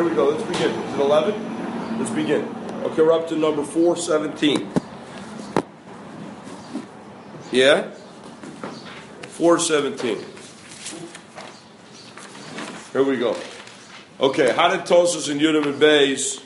we go. Let's begin. Is it 11? Let's begin. Okay, we're up to number 417. Yeah? 417. Here we go. Okay, how did Tosfos and Yudim and Beis,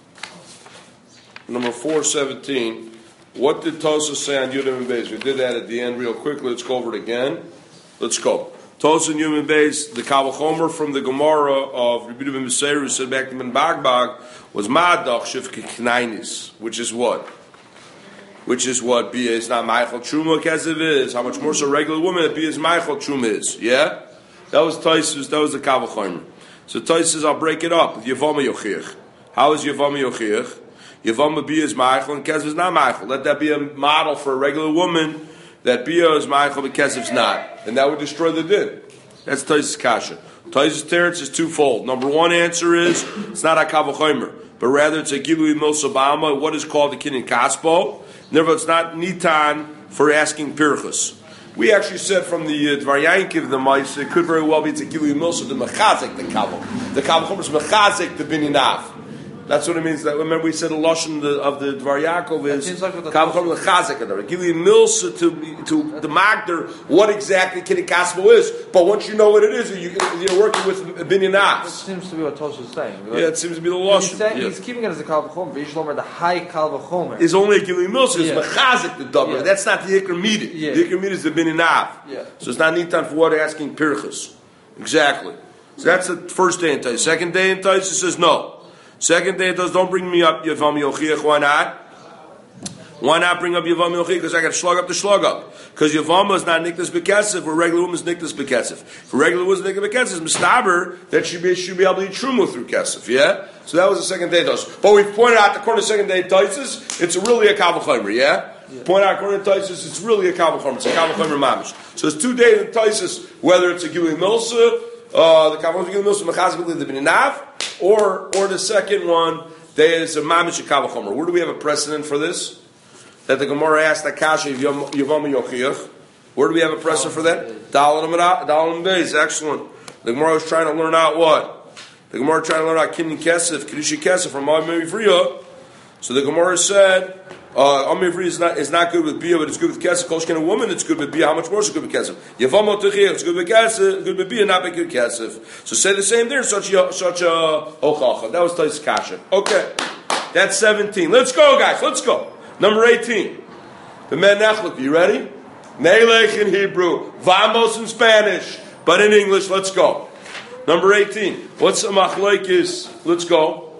number 417, what did Tosfos say on Yudim and Beis? We did that at the end real quickly. Let's go over it again. Let's go. Tosfos and Yudim and Beis, the Kal Vachomer from the Gemara of Rabbi Ben Meseir, who said back to Ben Bagbag, was Ma'adach Shivke Knainis, which is what? Which is what Bia is not Meichel Truma Kesev is. How much more so a regular woman that Bia is Meichel Truma is. Yeah? That was Tosfos, that was the Kal Vachomer. So Tosfos says, I'll break it up with Yavama Yochiach. How is Yavama Yochiach? Yavama Bia is Meichel and Kesev is not Meichel. Let that be a model for a regular woman that Bia is Meichel but Kesev's not. And that would destroy the din. That's Tosfos Kasha. Tosfos Teretz is twofold. Number one answer is, it's not a Kal Vachomer, but rather it's a Gilui Milsa Ba'alma, what is called the Kinyan Kaspo. Therefore, it's not Nitan for asking Pirchus. We actually said from the Dvar Yankiv, the Mice, it could very well be it's a Gilui Milsa, the Mechazik, the Kal Vachomer. The Kal Vachomer is Mechazik, the Binyanav. That's what it means. That remember we said the lashon of the Dvar Yaakov is Kal Vachomer lechazik adar. Give you milsa to the magder what exactly Kinyan Kaspo is. But once you know what it is, you're working with binyanas. That seems to be what Tosfos is saying. Yeah, it seems to be the lashon. He's keeping it as a Kal Vachomer. V'yishlomer, the high Kal Vachomer is only a Gilui Milsa. It's mechazik the davar. Yeah. That's not the Ikar Midah. Yeah. The Ikar Midah is the binyanav. Yeah. So it's not nitan for what asking pirchas. Exactly. So that's the first day in Tais. Second day in Tais, it says no. Second day it does, don't bring me up Yavam Yochiach. Why not? Why not bring up Yavam Yochiach? Because I got to slug up the slug up. Because Yavam is not Nikdas Bekesef, or regular woman's Nikdas Bekesef. For regular woman's Nikdas Bekesef, it's Mistaber that should be able to eat Truma through Kesef, yeah? So that was the second day does. But we've pointed out according to second day Taisis, it's really a Kal Vachomer, yeah? Point out according to Taisis, it's really a Kal Vachomer. It's a Kal Vachomer Mamish. So it's 2 days in Taisis, whether it's a Gilui Milsa, the Kal Vachomer Gilui Milsa, Mechazik the Bininav, or the second one, there is a mamish Kal Vachomer. Where do we have a precedent for this? That the Gemara asked Akashi Yavama Yochiach. Where do we have a precedent for that? Dalam Beis. Excellent. The Gemara was trying to learn out what? The Gemara trying to learn out Kinyan Kesef, Kedushi Kesef from Amir Friya. So the Gemara said, Amir Friya is not good with Bia, but it's good with Kesef. Kolshkin a woman, it's good with Bia. How much more is it good with Kesef? Yavama Yochiach, it's good with Kesef, good with Bia, not with good Kesef. So say the same there, such a hochacha. That was Tosfos Kasha. Okay. That's 17. Let's go, guys. Let's go. Number 18. The Men Nechlik. You ready? Melech in Hebrew. Vamos in Spanish. But in English, let's go. Number 18. What's a machlokes? Let's go.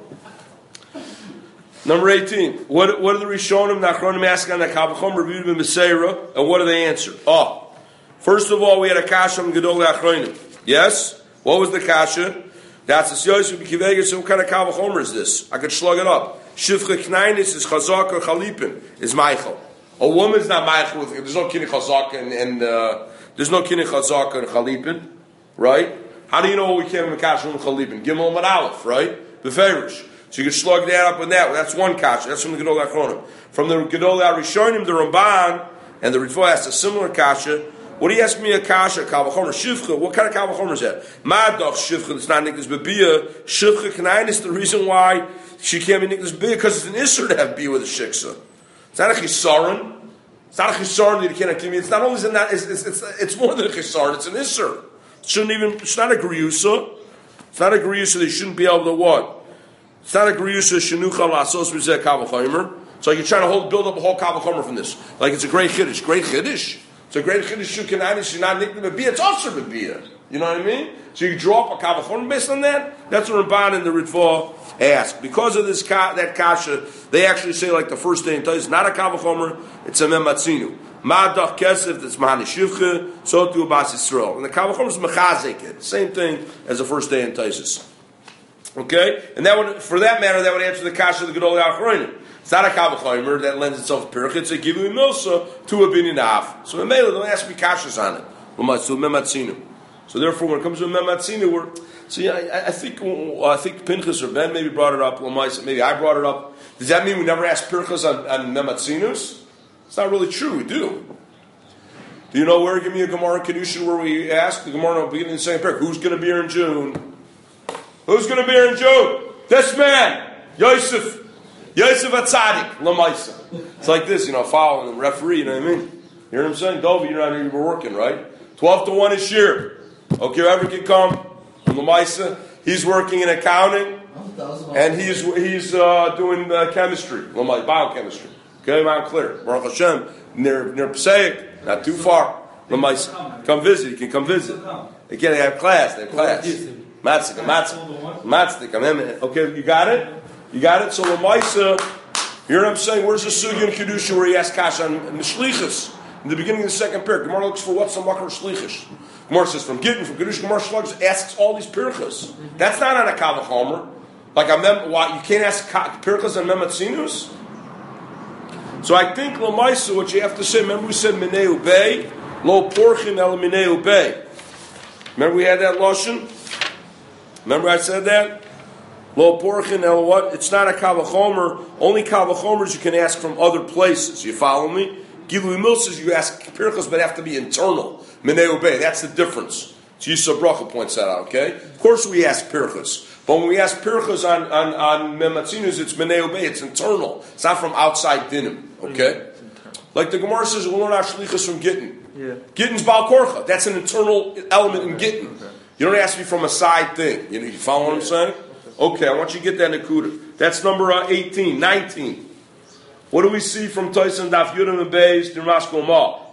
Number 18. What are the Rishonim, Nachronim ask on the Kal Vachomer, Rabbi Ben Meseira, and what do they answer? First of all, we had a kasha from Gedolei Achronim. Yes? What was the kasha? That's the Yosef B'Kiveger. So what kind of Kal Vachomer is this? I could slug it up. Shivcha Knainis is Chazak or Chalipin is Meichel. A woman's not Meichel with. There's no Kinyan Chazak and there's no Kinyan Chazak and Chalipin, right? How do you know what we came in kasha from Chalipin? Gimel and Aleph, right? Beferish. So you can slug that up with that. That's one kasha. That's from the Gedolei Achronim. From the Gedolei Rishonim, the Ramban and the Ritva asked a similar kasha. What do you ask me a kasha? Kal Vachomer Shivcha. What kind of Kal Vachomer is that? Ma'adach Shivcha. It's not Nikdas B'Bia. Shivcha K'nayin is the reason why she can't be Nikdas B'Bia because it's an Isser to have Bia with a Shiksa. It's not a Chisaron. It's not a Chisaron that you cannot give me. It's not only in that. It's more than a Chisaron. It's an Isser. It's not a Griyusa. It's not a Griyusa. They shouldn't be able to what? It's not a Griyusa Shenucha Lasos B'Zeh Kal Vachomer. So you're trying to build up a whole Kal Vachomer from this. Like it's a great Chiddush. Great Chiddush. It's a great Chiddush Shukananis. She's not Nikdas B'Bia. It's also B'Bia. You know what I mean? So you draw up a Kal Vachomer based on that. That's what Ramban and the Ritva ask. Because of this that kasha, they actually say like the first day in Tais, not a Kal Vachomer, it's a Mematzinu. Ma'adach Kesef, that's Mahani Shivcha, so to Bas Yisrael. And the Kal Vachomer is Mechazik. Same thing as the first day in Taisis. Okay? And that would, for that matter, that would answer the kasha of the Gedolei Achronim. It's not a Kal Vachomer that lends itself to Pirch, it's a Gilui Milsa to a Binyanav. So in Mela, don't ask me kashas on it. So Mematzinu. So therefore, when it comes to Mematzinu, I think Pinchas or Ben maybe brought it up. Maybe I brought it up. Does that mean we never ask Pirchas on Mematzinus? It's not really true. We do. Do you know where? Give me a Gemara Kedushin where we ask the Gemara beginning the same parak. Who's going to be here in June? Who's going to be here in June? This man, Yosef Atzadik, Lamaisa. It's like this, following the referee, you know what I mean? You hear what I'm saying? Dovi, you're not even working, right? 12-1 is sheer. Okay, whoever can come from Lamaisa. He's working in accounting, and he's doing chemistry, biochemistry. Okay, Mount Clear, Baruch Hashem, near Passaic, not too far. Lamaisa, come visit. You can come visit. Again, they have class. Matzik. Okay, you got it. So Lamaisa, you know what I'm saying? Where's the sugya in kedusha where he asks Kasha on Shlichus? In the beginning of the second parak, Gemara looks for what's the makar Shlichus. Gemara says from Gittin, from kedusha. Gemara Shlichus asks all these pirchas. That's not on a kavachomer. Like you can't ask pirchas on mematzinus. So I think Lamaisa, what you have to say. Remember we said mineu bay, lo porchin el mineu bay. Remember we had that lashon. Remember I said that. Lo porchin el what? It's not a kavachomer. Only kavachomers you can ask from other places. You follow me? Gilui Mil says you ask pirchas, but have to be internal. Mineu bay. That's the difference. So Yisrael Bracha points that out. Okay. Of course we ask pirchas, but when we ask pirchas on mematzinus, it's mineu bay. It's internal. It's not from outside dinim. Okay. Like the Gemara says, we'll learn our shlichus from Gittin. Yeah. Gittin's Baal Korcha. That's an internal element in Gittin. Okay. You don't ask me from a side thing. You follow what I'm saying? Okay, I want you to get that Nakuda. That's number 18, 19. What do we see from Tyson Daf Yudam and Beis Dirmasko Mal?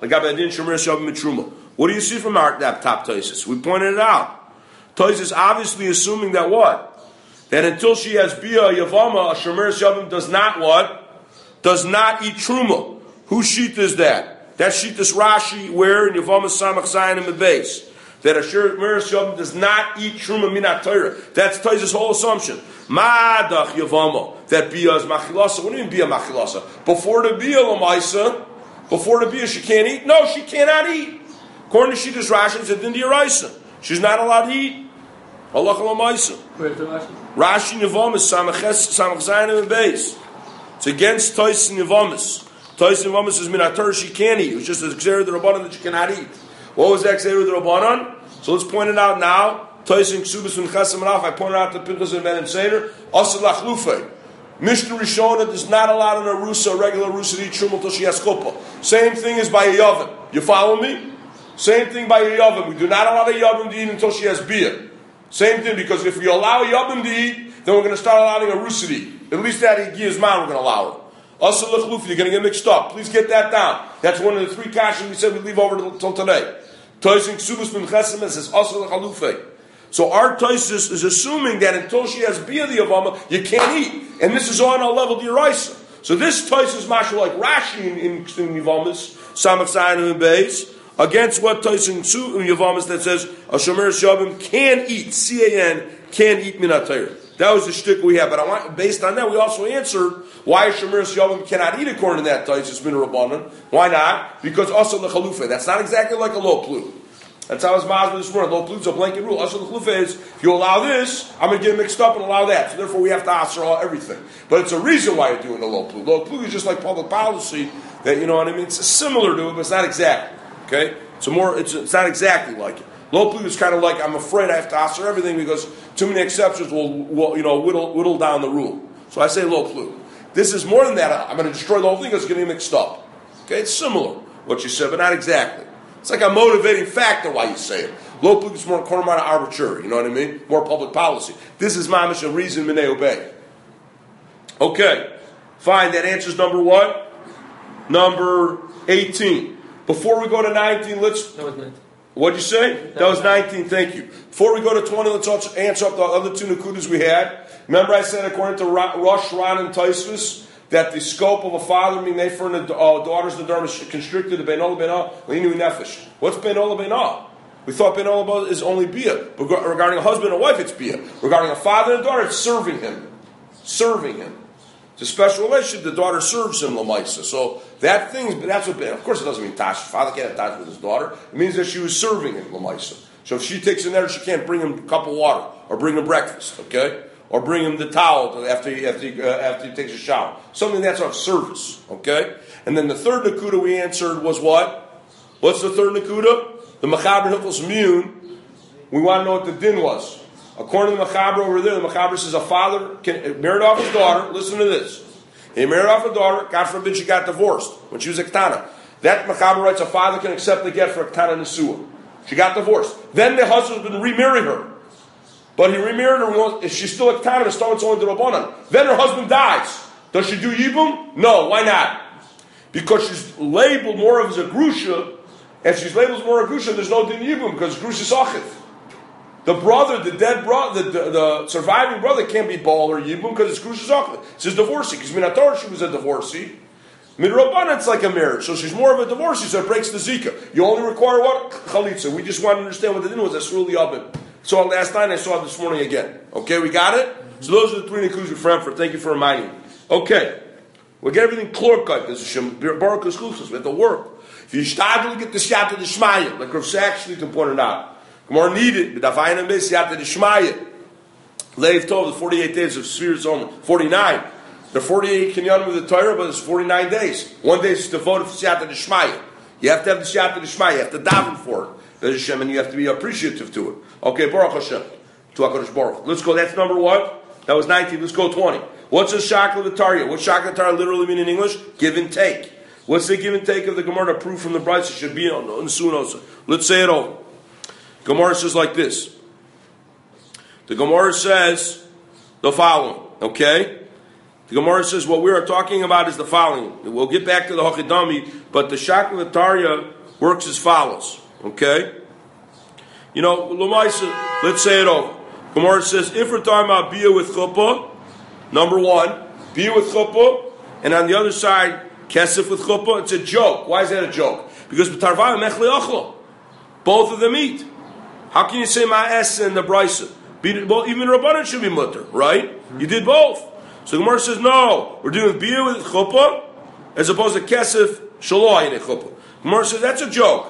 What do you see from that top Tysus? We pointed it out. Tysus obviously assuming that what? That until she has Bia Yavama, a Shemer Shavim does not what? Does not eat Truma. Whose sheet is that? That sheet is Rashi, where in Yavama Samach Zayin and the base. That a Shemer Shavim does not eat Truma Minat Torah. That's Tysus' whole assumption. Ma'adach Yavama. That Bia is Machilasa. What do you mean Bia Machilasa? Before the Bia Lamaisa, before the Bia she can't eat? No, she cannot eat. According to Shittas Rashi, it's a Dindi Araisa. She's not allowed to eat. Allah Lamaisa. Rashi Yavama Samach Zayin and the base. It's against Tais and Yavamis. Tais and Yavamis is Minatur, she can't eat. It was just a Xer of the Rabbanan that she cannot eat. What was that Xer of the Rabbanan? So let's point it out now. Tais and Ksubis and Chesam Raf, I pointed out the Pinchas and Ben and Seder. Asad Lachlufei. Mishnah Rishona does not allow in a Rusa, a regular Rusa, to eat Shum until she has Chuppah. Same thing as by a Yavim. You follow me? Same thing by a Yavim. We do not allow a Yavim to eat until she has Bia. Same thing, because if we allow a Yavim to eat, then we're going to start allowing a Rusa to eat. At least that Igiyah's man we're going to allow it. Also, you're going to get mixed up. Please get that down. That's one of the three kashas we said we'd leave over till today. Toising Ksubas Min Chesem says also l'chalufe. So our Toisus is assuming that until she has Bia the Yavama, you can't eat. And this is on a level d'Oraisa. So this Toisus is mashal like Rashi in Yavamas, Samach Zayin and Beis, against what Toising in Yavamas that says a Shomer Shavim can eat, C-A-N, can eat Minat Torah. That was the shtick we have, but based on that, we also answered why Shemer Yavim cannot eat according to that Taisus Min Rabbanan. Why not? Because also the Chalufa. That's not exactly like a low plu. That's how it's Mazda this morning. Low plu is a blanket rule. Also the Chalufa is, if you allow this, I'm going to get mixed up and allow that. So therefore, we have to answer everything. But it's a reason why you're doing the low plu. Low plu is just like public policy. That you know what I mean. It's similar to it, but it's not exactly. Okay, it's not exactly like it. Low plu is kind of like, I'm afraid I have to answer everything because too many exceptions will whittle down the rule. So I say low plu. This is more than that. I'm going to destroy the whole thing because it's getting mixed up. Okay, it's similar what you said, but not exactly. It's like a motivating factor why you say it. Low plu is more kormana arbitrary. You know what I mean? More public policy. This is mamish a reason minei obey. Okay, fine. That answers number what? Number 18. Before we go to 19, let's. That was 19. What'd you say? That was 19, thank you. Before we go to 20, let's also answer up the other two Nakudas we had. Remember I said, according to Rosh Ran and Taisvis, that the scope of a father being made for the daughters of the Dharma is constricted to Beinola Beinola, Leinu Nefesh. What's Beinola Beinola? We thought Beinola is only Bia. But regarding a husband and wife, it's Bia. Regarding a father and daughter, it's serving him. Serving him. It's a special relationship. The daughter serves him, Lamaisa. So that's what, of course it doesn't mean Tash. Father can't have Tash with his daughter. It means that she was serving him, Lamaisa. So if she takes him there, she can't bring him a cup of water or bring him breakfast, okay? Or bring him the towel after he takes a shower. Something that's of service, okay? And then the third Nakuda we answered was what? What's the third Nakuda? The Mechaber Hilchos Miyun. We want to know what the din was. According to the Mechaber over there, the Mechaber says a father can married off his daughter. Listen to this. He married off a daughter. God forbid she got divorced when she was a Ketana. That Mechaber writes a father can accept the get for a Ketana Nesua. She got divorced. Then the husband remarried her. But he remarried her. If she's still a Ketana, it's only the Rabbanan. Then her husband dies. Does she do Yibum? No. Why not? Because she's labeled more of as a Grusha. If she's labeled more of a Grusha, there's no Din Yibum because Grusha Sachif. The brother, the dead brother, the surviving brother can't be Baal or Yibum because it's Grusha Sachif. It's his divorcee. Because Minator, she was a divorcee. Midrabanan, it's like a marriage. So she's more of a divorcee, so it breaks the Zika. You only require what? Chalitza. We just want to understand what the din was. That's really Yabim. Saw it last night, I saw it this morning again. Okay, we got it? So those are the three Nikus of Frankfurt. Thank you for reminding me. Okay. We get everything clear cut. This is Shem Baruch Eskuchas. We have to work. If you start to get the Siyata D'Shmaya, like Rav Sachs to point it out, Gemara needed, but Dafayim Beis Siyata D'Shmaya. Leiv Tov, the 48 days of Spheres Omer. 49. The 48 Kinyanim with the Torah, but it's 49 days. One day is devoted for Siyata D'Shmaya. You have to have the Siyata D'Shmaya. You have to daven for it. There's Hashem, and you have to be appreciative to it. Okay, Baruch Hashem. To HaKadosh Baruch. Let's go. That's number one. That was 19. Let's go 20. What's a Shakla V'Tarya? What's Shakla V'Tarya literally mean in English? Give and take. What's the give and take of the Gemara to prove from the Brisa? It should be on Sunos. Let's say it over. Gemara says like this. The Gemara says the following. Okay? The Gemara says what we are talking about is the following. We'll get back to the Hachidami, but the Shakla V'Tarya works as follows. Okay? You know, Lamaisa, let's say it over. Gemara says, if we're talking about Bia with Chuppah, number one, Bia with Chuppah, and on the other side, Kesef with Chuppah, it's a joke. Why is that a joke? Because B'tarvaya Mechli Achlo. Both of them eat. How can you say Ma'es and the Brisa? Well, even Rabbanan should be mutter, right? You did both. So Gemara says, no, we're doing Bia with Chuppah, as opposed to Kesef Shaloi in Chuppah. Gemara says, that's a joke.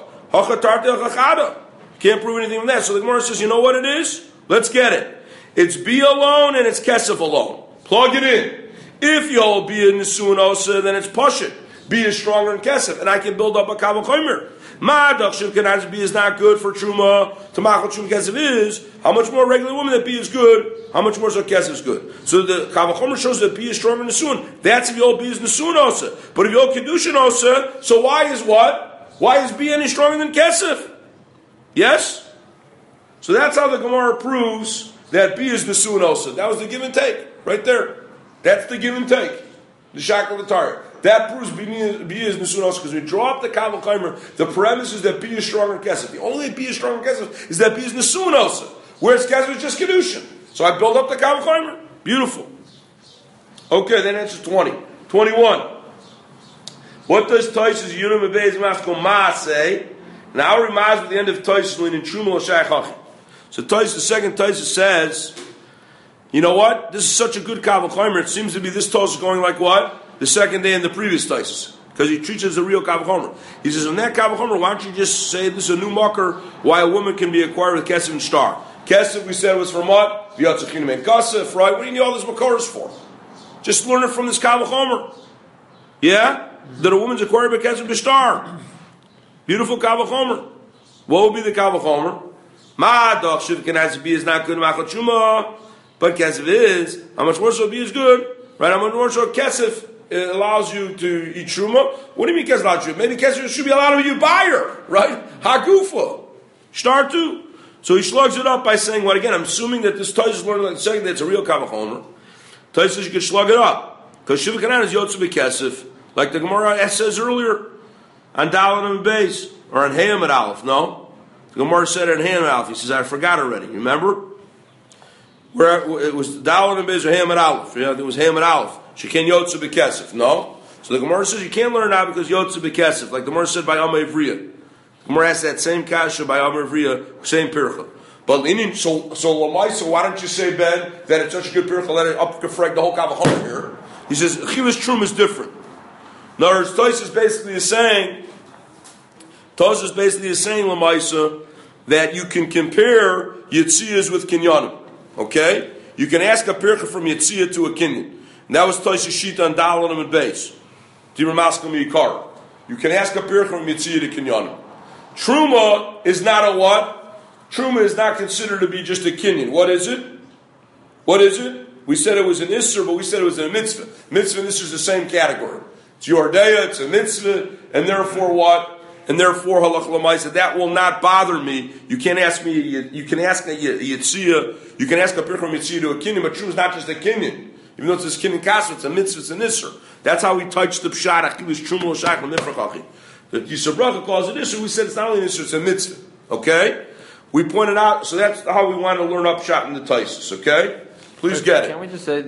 Can't prove anything from that. So the Gemara says, you know what it is? Let's get it. It's Bia alone and it's Kesef alone. Plug it in. If you hold Bia Nisuin Osa, then it's Pashit. Bia is stronger than Kesef, and I can build up a Kabbalah Chomer. Ma'adach Shiv Kanaz Bia is not good for Truma. Tamachot Truma Kesef is. How much more regular woman that Bia is good? How much more so Kesef is good? So the Kabbalah Chomer shows that Bia is stronger than Nisuin. That's if you hold Bia is Nisuin Osa. But if you hold Kedushin Osa, so why is what? Why is Bia any stronger than Kesef? Yes? So that's how the Gemara proves that Bia is Nisuin Osa. That was the give and take. Right there. That's the give and take. The Shakla V'Tarya. That proves Bia is Nisuin Osa because we draw up the Kabbalah Chomer. The premise is that Bia is stronger than Kesef. The only Bia is stronger than Kesef is that Bia is Nisuin Osa. Whereas Kesef is just Kedushin. So I build up the Kabbalah Chomer. Beautiful. Okay, then answer 20. 21. What does Tosh's Yunum Abayz Mafko Ma say? Now our Rimaz at the end of Tosh's in Truma L'Shaychachi. So Tosh, the second Tosh says, you know what? This is such a good Kabbalah Chomer. It seems to be this Tosh is going like what? The second day in the previous Tosh. Because he treats it as a real Kabbalah Chomer. He says, in that Kabbalah Chomer, why don't you just say this is a new marker why a woman can be acquired with Kesef and Star? Kesef, we said, was from what? V'yatzachinim and Kasef, right? What do you need all this Makoros for? Just learn it from this Kabbalah Chomer. Yeah? That a woman's acquired by Kesef and Star. Beautiful Kabbalah Chomer. What would be the Kabbalah Chomer? Ma'adach Shiv Kanaz Bia is not good Machot Truma, but Kesef is. How much more so Bia is good? Right? How much more so Kesef allows you to eat Truma? What do you mean Kesef allows you? Maybe Kesef should be allowed to you buyer, right? Hagufa. Star too. So he slugs it up by saying, what again? I'm assuming that this Tosh is learning like saying that it's a real Kabbalah Chomer. Tosh says you can slug it up. Because Shiv Kanaz is Yotze B'Kesef. Like the Gemara says earlier, on Dalan and Beis, or on Hayam at Aleph, no? The Gemara said it on Hayam at Aleph. He says, I forgot already. Remember? Where it was Dalan and Beis or Hayam at Aleph. Yeah, it was Hayam at Aleph. Sheken Yotze B'Kesef, no? So the Gemara says you can't learn now because Yotze B'Kesef, like the Gemara said by Amar Ivriya. The Gemara asked that same kasha by Amar Ivriya, same pircha. But so why don't you say, Ben, that it's such a good pircha, let it up-gefreg the whole Kabbalah Chomer here? He says, Chivas Trum is different. In other words, Tosh basically is saying, Lamaisa, that you can compare Yitziyas with Kinyanim. Okay? You can ask a pircha from Yitziyah to a Kinyan. And that was Tosh's sheet on Dalan and Beis. You can ask a pircha from Yitziyah to Kinyanim. Truma is not a what? Truma is not considered to be just a kinyan. What is it? What is it? We said it was an isser, but we said it was a mitzvah. Mitzvah and isser is the same category. It's yordeya, it's a mitzvah, and therefore what? And therefore, halach l'maisa, that will not bother me. You can't ask me, you can ask a yitziyah, you can ask a pircham yitziyah to a kinyan, but true is not just a kinyan. Even though it's this kinyan kasva, it's a mitzvah, it's an isser. That's how we touch the pshat, achilus truma l'shach l'mifrachachi. The Yisur Bracha calls it isser, we said it's not only an isser, it's a mitzvah. Okay? We pointed out, so that's how we want to learn upshot in the Taisus, okay? Please get it. Can't we just say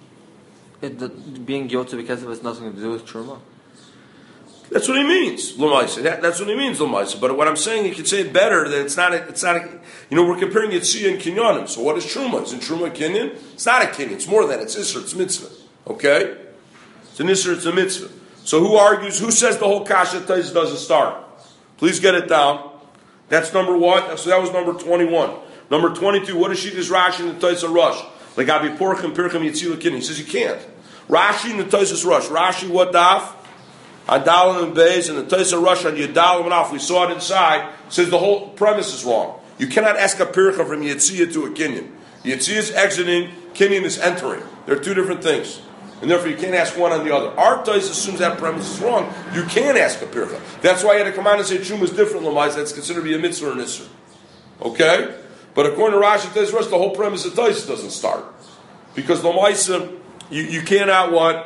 being guilty because it has nothing to do with truma? That's what he means, Lamaisa. That's what he means, Lamaisa. But what I'm saying, you can say it better, that it's not we're comparing Yitziyah and Kinyanim. So what is Truma? Is it Truma a Kinyan? It's not a Kinyan. It's more than it's Isser, it's Mitzvah. Okay? It's an Isser, it's a Mitzvah. So who says the whole Kasha Tais doesn't start? Please get it down. That's number 1. So that was number 21. Number 22, what is Shittas Rashi in the Tais Rush? Like Abi Porchim, Pirchim, Yitziyah, Kinyan. He says you can't. Rashi in the Tais Rush. Rashi, what daf? Adalim and Beis and the Taisa Rush on Yadalim and off. We saw it inside. It says the whole premise is wrong. You cannot ask a pircha from Yetziyah to a Kinyan. Yetziyah is exiting, Kinyan is entering. They're two different things. And therefore you can't ask one on the other. Our Taisa assumes that premise is wrong. You can ask a pircha. That's why you had to come out and say Chum is different, Lamais. That's considered to be a mitzvah or an isser. Okay? But according to Rashi Taisa Rush, the whole premise of Taisa doesn't start. Because Lamais, you cannot what?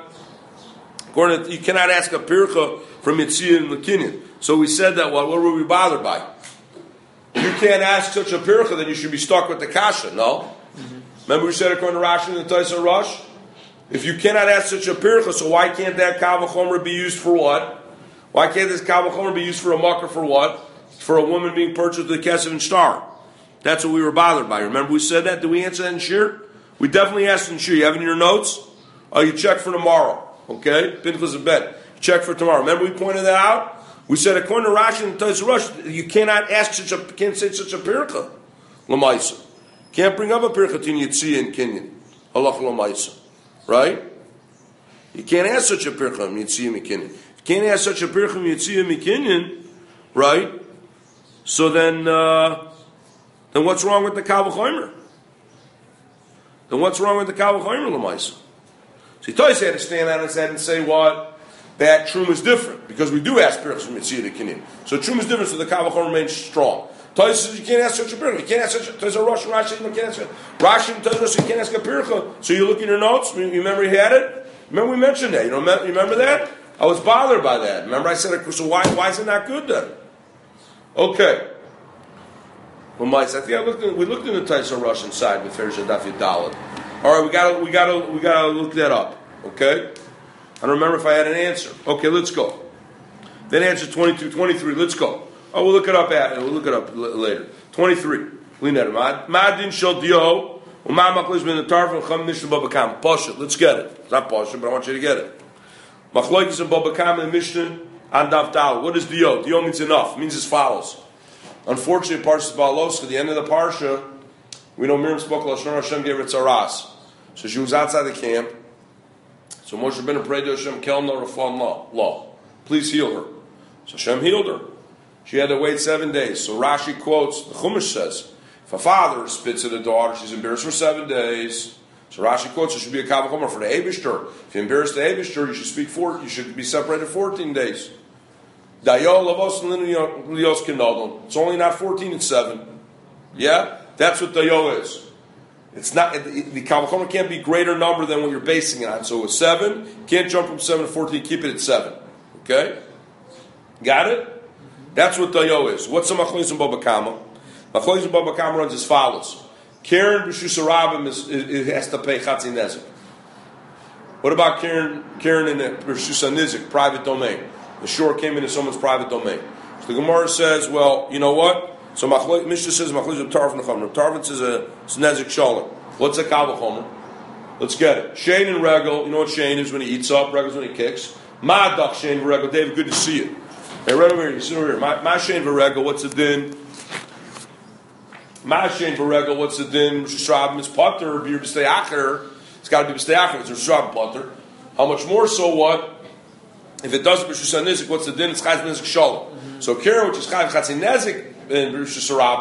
You cannot ask a pircha from Yitziyah and the Kinyan. So we said that, what were we bothered by? You can't ask such a pircha, then you should be stuck with the kasha, no? Mm-hmm. Remember we said according to Rashi and the Taisa Rush? If you cannot ask such a pircha, so why can't that kal v'chomer be used for what? Why can't this kal v'chomer be used for a mucker for what? For a woman being purchased with a kesef and star. That's what we were bothered by. Remember we said that? Did we answer that in Shir? We definitely asked in Shir. You have it in your notes? Oh, you check for tomorrow. Okay, Pinchas and Bet. Check for tomorrow. Remember we pointed that out. We said according to Rashi and Taisa Rush, you cannot can't say such a pircha. Lamaisa can't bring up a pircha to Yitziyah and Kinyan. Halach Lamaisa, right? You can't ask such a pircha from Yitziyah and Kinyan. You can't ask such a pircha from Yitziyah and Kinyan, right? So then what's wrong with the kal v'chomer? Then what's wrong with the kal v'chomer, Lamaisa? See, Toys had to stand on his head and say what? That Truma is different, because we do ask pirchas from Yitziyah to Kinyan. So Truma is different, so the kal v'chomer remains strong. Toys says you can't ask such a pircha. You can't ask such a Toys Rashi you can't ask Rashi and Toys you can't ask a pircha. So you look in your notes. You remember he had it. Remember we mentioned that. You remember that? I was bothered by that. Remember I said, so why is it not good then? Okay. Well, Mike, I think we looked in the Toys Rush inside with Fersha Daf Yadalad. All right, we gotta look that up. Okay, I don't remember if I had an answer. Okay, let's go. Then answer 22, 23. Let's go. Oh, we'll look it up later. 23. Madin shel dio u'ma machlis ben the tarf v'cham nishnu babakam. Pasha. Let's get it. It's not pasha, but I want you to get it. Machloikis and babakam and Mishnah and Daf Dal. What is dio? Dio means enough. It means as follows. Unfortunately, Parshas Ba'alos, at the end of the parsha, we know Miriam spoke Lashon Hashem gave her tzaras. So she was outside the camp. So Moshe Rabbeinu prayed to Hashem, Kelna Rafan law. Please heal her. So Hashem healed her. She had to wait 7 days. So Rashi quotes, the Chumash says, if a father spits at a daughter, she's embarrassed for 7 days. So Rashi quotes, it should be a kal v'chomer for the Eibishter. If you embarrass the Eibishter, you should be separated 14 days. It's only not 14, it's 7. Yeah? That's what Dayo is. It's not, the kal v'chomer can't be greater number than what you're basing it on. So with 7, can't jump from 7 to 14, keep it at 7. Okay? Got it? That's what Dayo is. What's the Machlois and Baba Kama? Machlois and Baba Kama runs as follows. Karen B'Shus Rabim has to pay Chatzin Nezik. What about Karen in the B'Shus Nizik, private domain? The shore came into someone's private domain. So the Gemara says, well, you know what? So Mishnah says Machlois of Tarvin Chomer. Tarvin says it's Nezik Shalom. What's a kal v'chomer? Let's get it. Shane and Regel. You know what Shane is when he eats up? Regel's when he kicks. Ma'adach Shane v'Regel. David, good to see you. Hey, right over here. You sit over here. Ma Shane v'Regel. What's the din? Ma Shane v'Regel. What's the din? Shrabim is putter. Bir b'stei acher. It's got to be b'stei acher. It's a shrabim putter. How much more so what? If it does b'shus nizik, what's the din? It's chayz nizik shalom. So Karen, which is chayz chatzin nizik in b'shus rabim,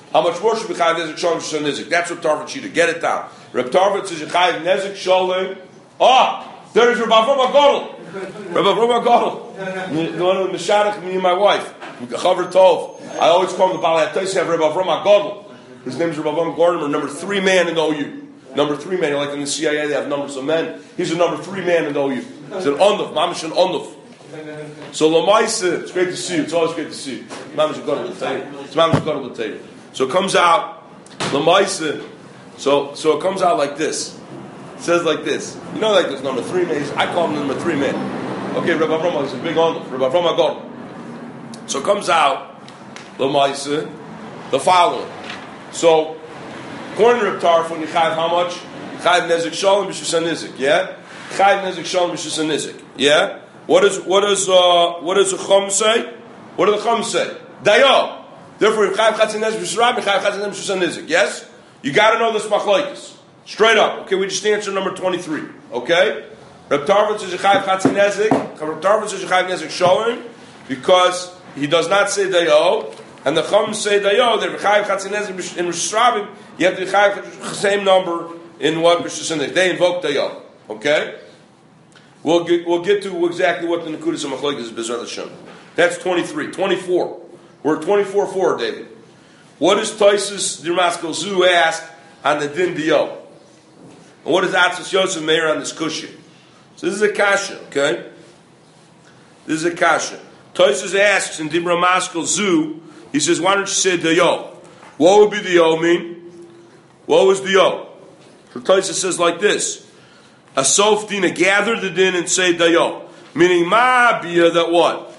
How much more should be chayiv nezik shalom b'shus nizik? That's Reb Tarfon Shita. Get it down. Reb Tarfon says you chayiv nezik shalom. There is Reb Avram HaGadol. Reb Avram HaGadol. The one who mishadach me and my wife. Chaver Tov. I always call him the Baal HaTos. Have Reb Avram HaGadol. His name is Reb Avram Gardner, number 3 man in the OU. Number 3 man, like in the CIA, they have numbers of men. He's a number 3 man in the OU. He's an Onuf, Mamish an Onuf. So Lamaisa, it's great to see you. It's always great to see you. Mamish Gadol L'Tayr. It's Mamish Gadol L'Tayr. So it comes out, Lamaisa. So it comes out like this. It says like this. You know, like this number 3 man. I call him number 3 man. Okay, Reb Avram is a big Onuf. Reb Avram Gadol. So it comes out, Lamaisa, the following. So, according to Reb Tarfon, you chayiv how much? Chayiv nezik shalom b'shus nizik. Yeah, chayiv nezik shalom b'shus nizik. Yeah. What does the Chum say? What do the Chum say? Dayo. Therefore, if chayiv chatzin nezik b'shus rabbi, chayiv chatzin nezik b'shus nizik. Yes. You got to know this machlokes straight up. Okay, we just answered number 23. Okay. Reb Tarfon says you chayiv chatzin nezik. Reb Tarfon says you chayiv nezik shalom because he does not say dayo. And the Chum say dayo, they're chayiv chatzin nezik in Rosh Hashanah. You have to chayiv the same number in what Rosh Hashanah. They invoke dayo. Okay, we'll get to exactly what the Nekudas of Machlokes is B'ezrat Hashem. That's 23. 24. We're at 24-4, David. What does Taisus Dirmaskal Zu ask on the din dayo? And what does Atzos Yosef Meir on this kushya? So this is a kasha. Okay, this is a kasha. Taisus asks in Dirmaskal Zu. He says, why don't you say dayo? What would be dayo mean? What was dayo? So Taisus says like this: a sof dina gather the din and say dayo, meaning ma bia that what?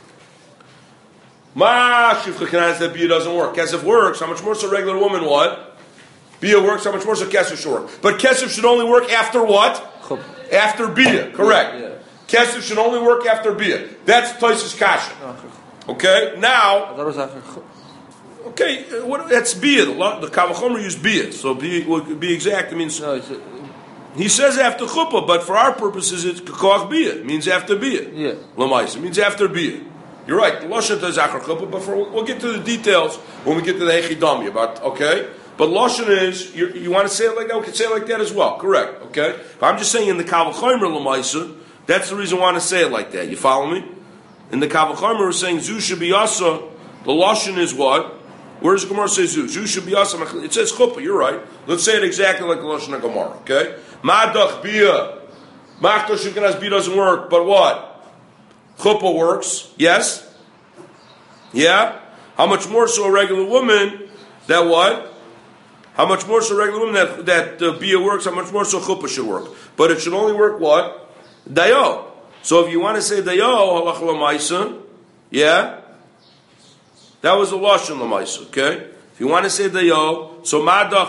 Ma shivcha kanas that bia doesn't work. Kesef works. How much more so regular woman what? Bia works. How much more so kesef should work? But kesef should only work after what? After bia. Correct. Yeah. Kesef should only work after bia. That's Taisus kasha. Okay, now. Okay, that's bia. The Kavachomer used bia, so be exact. It means he says after chuppah, but for our purposes, it's kakoch bia. It means after bia. Yeah, lamais. It means after bia. You're right. The lashon does after chuppah, but we'll get to the details when we get to the hechidami about. Okay, but lashon is you want to say it like that. We can say it like that as well. Correct. Okay, but I'm just saying in the Kavachomer lamaisa, that's the reason I want to say it like that. You follow me? In the Kavachomer, we're saying Zu should be asa. The lashon is what? Where does the Gemara say Zu? Zu should be asa. It says chuppah. You're right. Let's say it exactly like the lashon of Gemara. Okay. Madach bia. Machto shukanas bia doesn't work, but what? Chuppah works. Yes. Yeah. How much more so a regular woman that what? How much more so a regular woman that bia works? How much more so chuppah should work? But it should only work what? Dayo. So if you want to say dayo, halach l'maisa, yeah, that was a lashon l'maisa. Okay, if you want to say dayo, so madach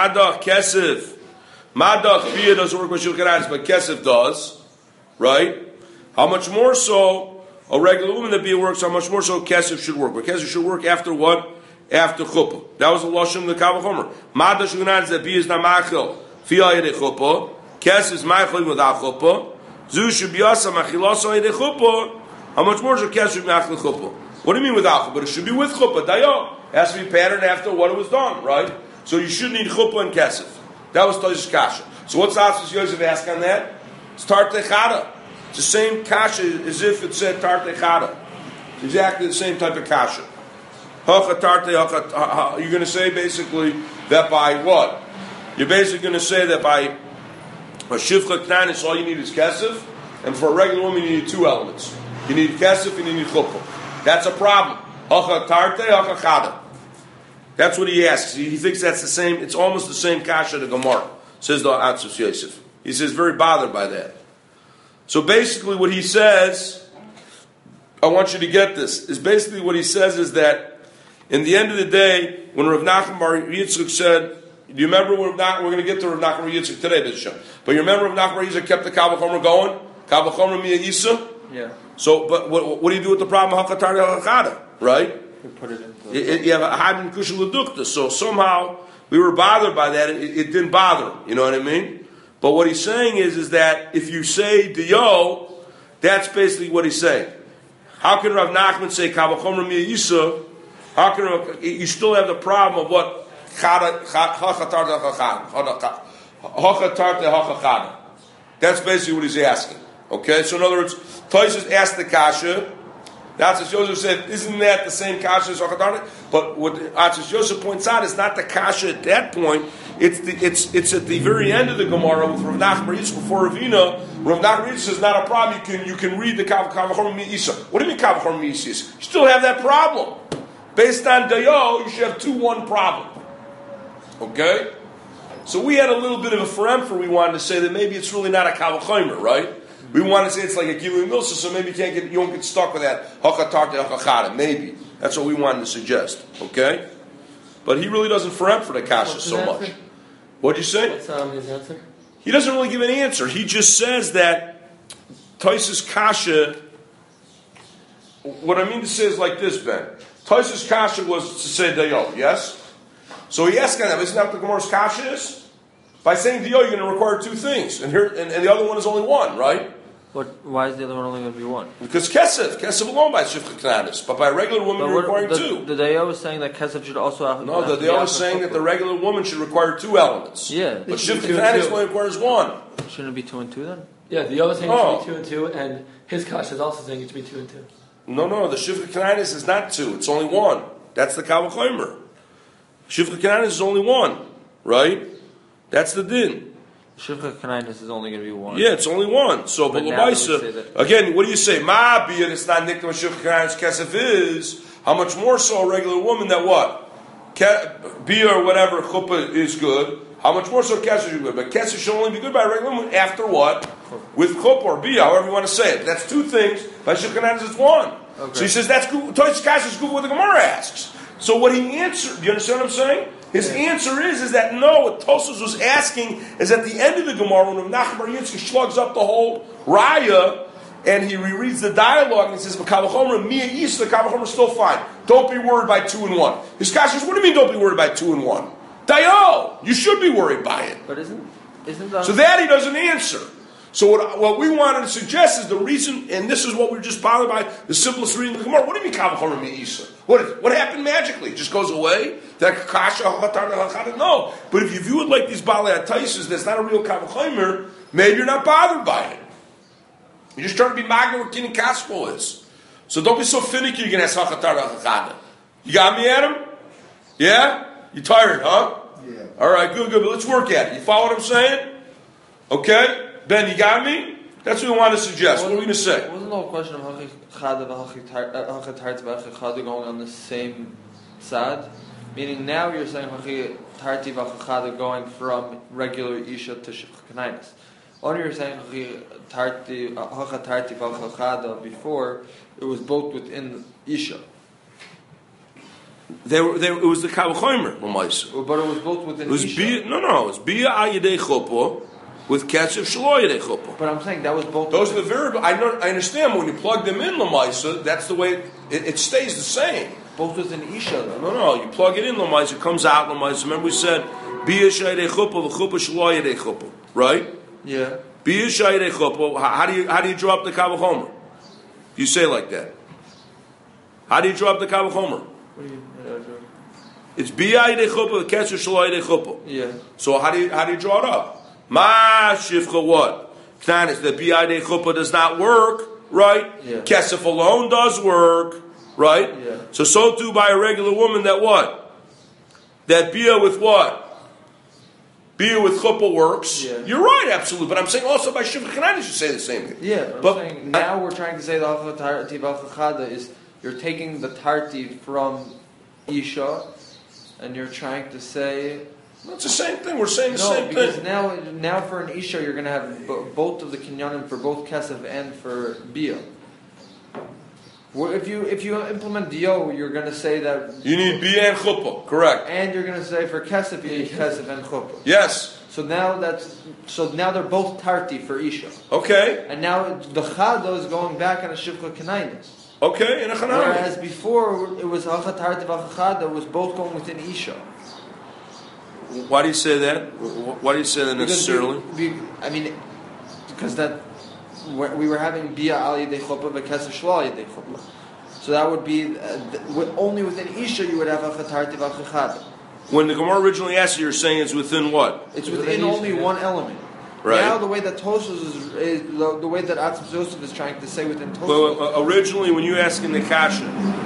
kesef, madach bia doesn't work with shulchan but kesef does, right? How much more so a regular woman that bia works? How much more so kesef should work? But kesef should work after what? After chuppah. That was a lashon the Kavachomer. Madach shulchan that bia is not machil via yedei chuppah. Kesef is machil without chuppah. Zu should be asa machilasa yedei chuppah. How much more should kesef be machil chuppah? What do you mean with chuppah? But it should be with chuppah. Dayo. It has to be patterned after what it was done, right? So you should need chuppah and kesef. That was Taisus kasha. So what's Atzos Yosef ask on that? It's tarte chada. It's the same kasha as if it said tarte chada. It's exactly the same type of kasha. Hacha tarte hacha. You're going to say basically that by what? You're basically going to say that by a shivcha knanis, all you need is kesef, and for a regular woman you need 2 elements. You need kesef and you need chuppah. That's a problem. Hacha tarte hacha chada. That's what he asks. He thinks that's the same. It's almost the same kasha to Gemara. Says the Atzos Yosef. He says very bothered by that. So basically, what he says, I want you to get this. Is basically what he says is that in the end of the day, when Rav Nachman Bar Yitzchak said, do you remember when we're going to get to Rav Nachman Bar Yitzchak today, Bishop? But you remember Rav Nachman Bar Yitzchak kept the Kavachomer going? Kavachomer Mia Isa? Yeah. So, but what do you do with the problem of Hachatar Hachada? Right? You put it into you have a Hadim Kushal Ledukta. So somehow we were bothered by that. It didn't bother. You know what I mean? But what he's saying is that if you say Diyo, that's basically what he's saying. How can Rav Nachman say Kavachomer Mia Isa? How can you still have the problem of what that's basically what he's asking. Okay, so in other words, Tosfos asked the kasha. Atzis Yosef said, "Isn't that the same kasha as Hakatarta?" But what Atzis Yosef points out is not the kasha at that point. It's at the very end of the Gemara with Rav Nachman Yitzchak before Ravina. Rav Nachman Yitzchak says not a problem. You can read the Kavachor Mi'isa. What do you mean Kavachor Mi'isa? You still have that problem. Based on Dayo, you should have 2-1 problem. Okay? So we had a little bit of a foremfer. We wanted to say that maybe it's really not a Kavachomer, right? We want to say it's like a Gilu Milsa, so maybe you won't get stuck with that Hakatarta Hakachada. Maybe. That's what we wanted to suggest. Okay? But he really doesn't foremfer the kasha so much. What'd you say? What's his answer? He doesn't really give an answer. He just says that Tosfos kasha, what I mean to say is like this, Ben. Tosfos kasha was to say Dayo, yes? So he asked him, isn't that what the Gemara's kasha is? By saying Dayo, you're going to require 2 things. And the other one is only 1, right? Why is the other one only going to be 1? Because Kesef alone by Shifcha Knanis. But by a regular woman, you're requiring 2. The Dayo is saying that Kesef should also have... No, the Dayo is saying that the regular woman should require 2 elements. Yeah. But Shifcha Knanis only requires 1. Shouldn't it be 2 and 2 then? Yeah, the other saying it should be 2 and 2, and his kasha is also saying it should be 2 and 2. No, the Shifcha Knanis is not 2. It's only 1. That's the Kavachomer. Shifcha Knanis is only 1. Right? That's the din. Shifcha Knanis is only going to be 1. Yeah, it's only 1. So, but L'maisa, again, what do you say? Ma biyah, it's not nikta Shifcha Knanis kesef is. How much more so a regular woman that what? Biyah or whatever, chuppah is good. How much more so kesef is good? But kesef should only be good by a regular woman after what? With chuppah or biyah, however you want to say it. That's 2 things. By Shifcha Knanis, it's 1. Okay. So he says that's good. Tosfos kasha is good what the Gemara asks. So what he answered, do you understand what I'm saying? His answer is that no, what Tosfos was asking is at the end of the Gemara, when Nachman Bar Yitzchak slugs up the whole Raya, and he rereads the dialogue, and he says, Kavachomer, Mia Is, the Kavachomer is still fine. Don't be worried by 2 and 1. His kasha says, what do you mean don't be worried by 2 and 1? Dayo, you should be worried by it. But isn't that... So that he doesn't answer. So what we wanted to suggest is the reason, and this is what we're just bothered by, the simplest reading of the Gemara. What do you mean Kavachomer Mi'isa? What happened magically? It just goes away? That kasha, no. But if you view it like these Balei HaTaisus, that's not a real Kavachomer, maybe you're not bothered by it. You're just trying to be magna where Kini Kaspo is. So don't be so finicky you're going to ask Hachatar. You got me, Adam? Yeah? You tired, huh? Yeah. All right, good. But let's work at it. You follow what I'm saying? Okay? Ben, you got me? That's what we want to suggest. What are we going to say? Wasn't the whole question of Hachitart going on the same side? Meaning now you're saying Hachitarti v'Hachachada going from regular Isha to Shifcha Knanis. Or you're saying Hachitarti v'Hachachada before, it was both within Isha. It was the Kavachomer, but it was both within Isha. No, it's Bia Ayidei Chopo with Kesef Shelo Ayidei Chopo. But I'm saying that was both. Those are the variables. I understand, but when you plug them in, Lamaisa, that's the way it stays the same. Both within Isha, though. No, you plug it in, Lamaisa, it comes out, Lamaisa. Remember we said Bia Ayidei Chopo, v'Chuppah Shelo Ayidei Chopo, right? Yeah. Bia Ayidei Chopo. How do you draw up the Kavachomer? You say like that. How do you draw up the Kavachomer? What do you? It's Bia Ayidei Chopo, Kesef Shelo Ayidei Chopo. Yeah. So how do you draw it up? Ma Shifcha what? Knanis, the Bia Ayidei Chopo does not work, right? Yeah. Kesef alone does work, right? Yeah. So too by a regular woman that what? That Bia with what? Bia with Chopo works. Yeah. You're right, absolutely. But I'm saying also by Shifcha Knanis you say the same thing. Yeah, but I'm saying now we're trying to say the Hachitarti v'Hachachada is you're taking the Tarti from Isha and you're trying to say... It's the same thing. We're saying the same thing. No, because now for an Isha, you're going to have both of the Kinyanim for both Kesef and for Bia. If you implement Dio, you're going to say that... You need Bia and Chuppah, correct. And you're going to say for Kesef, you need Kesef and Chuppah. Yes. So now they're both Tarti for Isha. Okay. And now the Chado is going back on a Shivcha Kanainis. Okay, in a Chanami. Whereas before, it was Hachatarti v'Hachachada, it was both going within Isha. Why do you say that? Why do you say that necessarily? Because we were having Bia al Yedei Choppah v'Kesef Shlo al Yedei Choppah. So that would be only within Isha you would have a Chatarti V'Chachada. When the Gemara originally asked you, you're saying it's within what? It's within only one element. Right. Now the way that Tosfos is the way that Atzmos Yosef is trying to say within Tosfos. Well, originally when you were asking the kasha,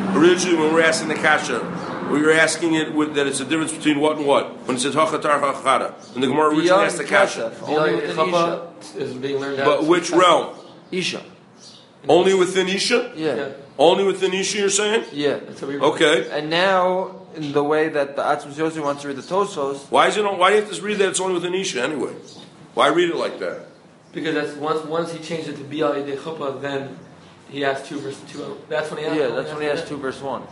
we were asking it that it's a difference between what and what. When it says hachatar hachada, and the Gemara originally asked the kasha. Only within Isha is being learned out. But which realm? Isha. Only within Isha? Yeah. Only within Isha, you're saying? Yeah. That's what we Okay. And now, in the way that the Atzmos Yosef wants to read the Tosfos, Why do you have to read that it's only within Isha anyway? Why read it like that? Because that's once he changed it to Biyal Yedei Chuppah, then he has 2 verse 2. That's when he has. yeah, that's when he has 2 verse 1.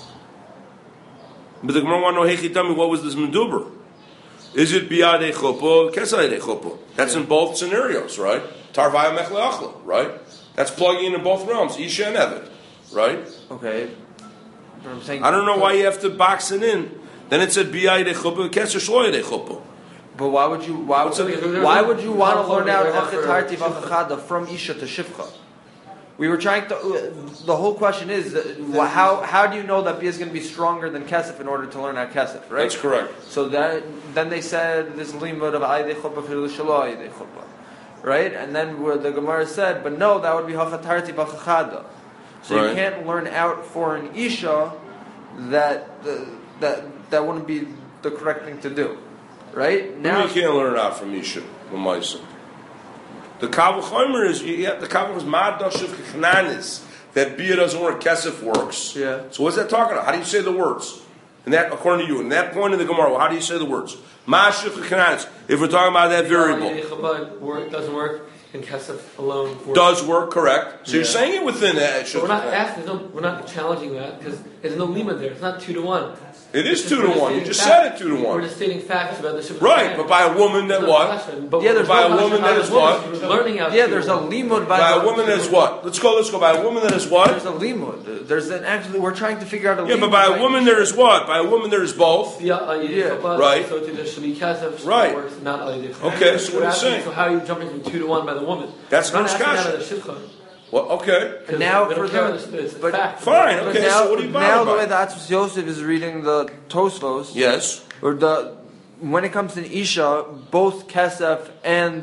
But the Gemara want to know, hey, tell me, what was this meduber? Is it biyadei chuppah, kesayidei chuppah? That's in both scenarios, right? Tarvaya mechleachla, right? That's plugging in both realms, Isha and Eved, right? Okay. But I'm saying, I don't know why you have to box it in. Then it said biyadei chuppah, keser shloyedei chuppah. but why would you want to learn out Achetarti V'Chachada from Isha to Shivcha? We were trying to. The whole question is how do you know that Bia is going to be stronger than Kesef in order to learn out Kesef, right? That's correct. So then they said this limud of Aydei Chuppah Filu Shelo Aydei Chuppah, right? And then where the Gemara said, but no, that would be Hachatarti V'Chachada. So Right. you can't learn out for an Isha that wouldn't be the correct thing to do, right? Now you can't learn out from Isha, from Maisa. The Kabul Chomer is the Kabul is Ma'adash of Kechnanis that Bia doesn't work, Kesef works. Yeah. So what's that talking about? How do you say the words? And that, according to you, in that point in the Gemara, how do you say the words? Ma'ashif Kechnanis. If we're talking about that variable, Yedei Chuppah doesn't work, and Kesef alone works. does work, correct? So you're saying it within that. But we're not asking. We're not challenging that because there's no limit there. It's not 2 to 1. It is It's 2 to 1. You just said it 2 to 1. We're just stating facts about the Shivcha. Right, but by a woman that what? Yeah, by a woman that is what? Learning out. Yeah, there's a limud By a woman that is what? Let's go. By a woman that is what? There's a limud. Actually, we're trying to figure out a limud. Yeah, but by a woman there is what? By a woman there is both. Yeah, right. So there should be Kesef. Right. Works, not Yedei Chuppah. Okay, so what are you saying? So how are you jumping from 2 to 1 by the woman? That's not not asking kasha. out of the Shivcha. Well, okay. And now we don't for care the- about it's but- fact. Fine, But okay, now, so what are you now bothered the way by? that Atzmos Yosef is reading the Tosfos, Yes. or when it comes to Isha, both Kesef and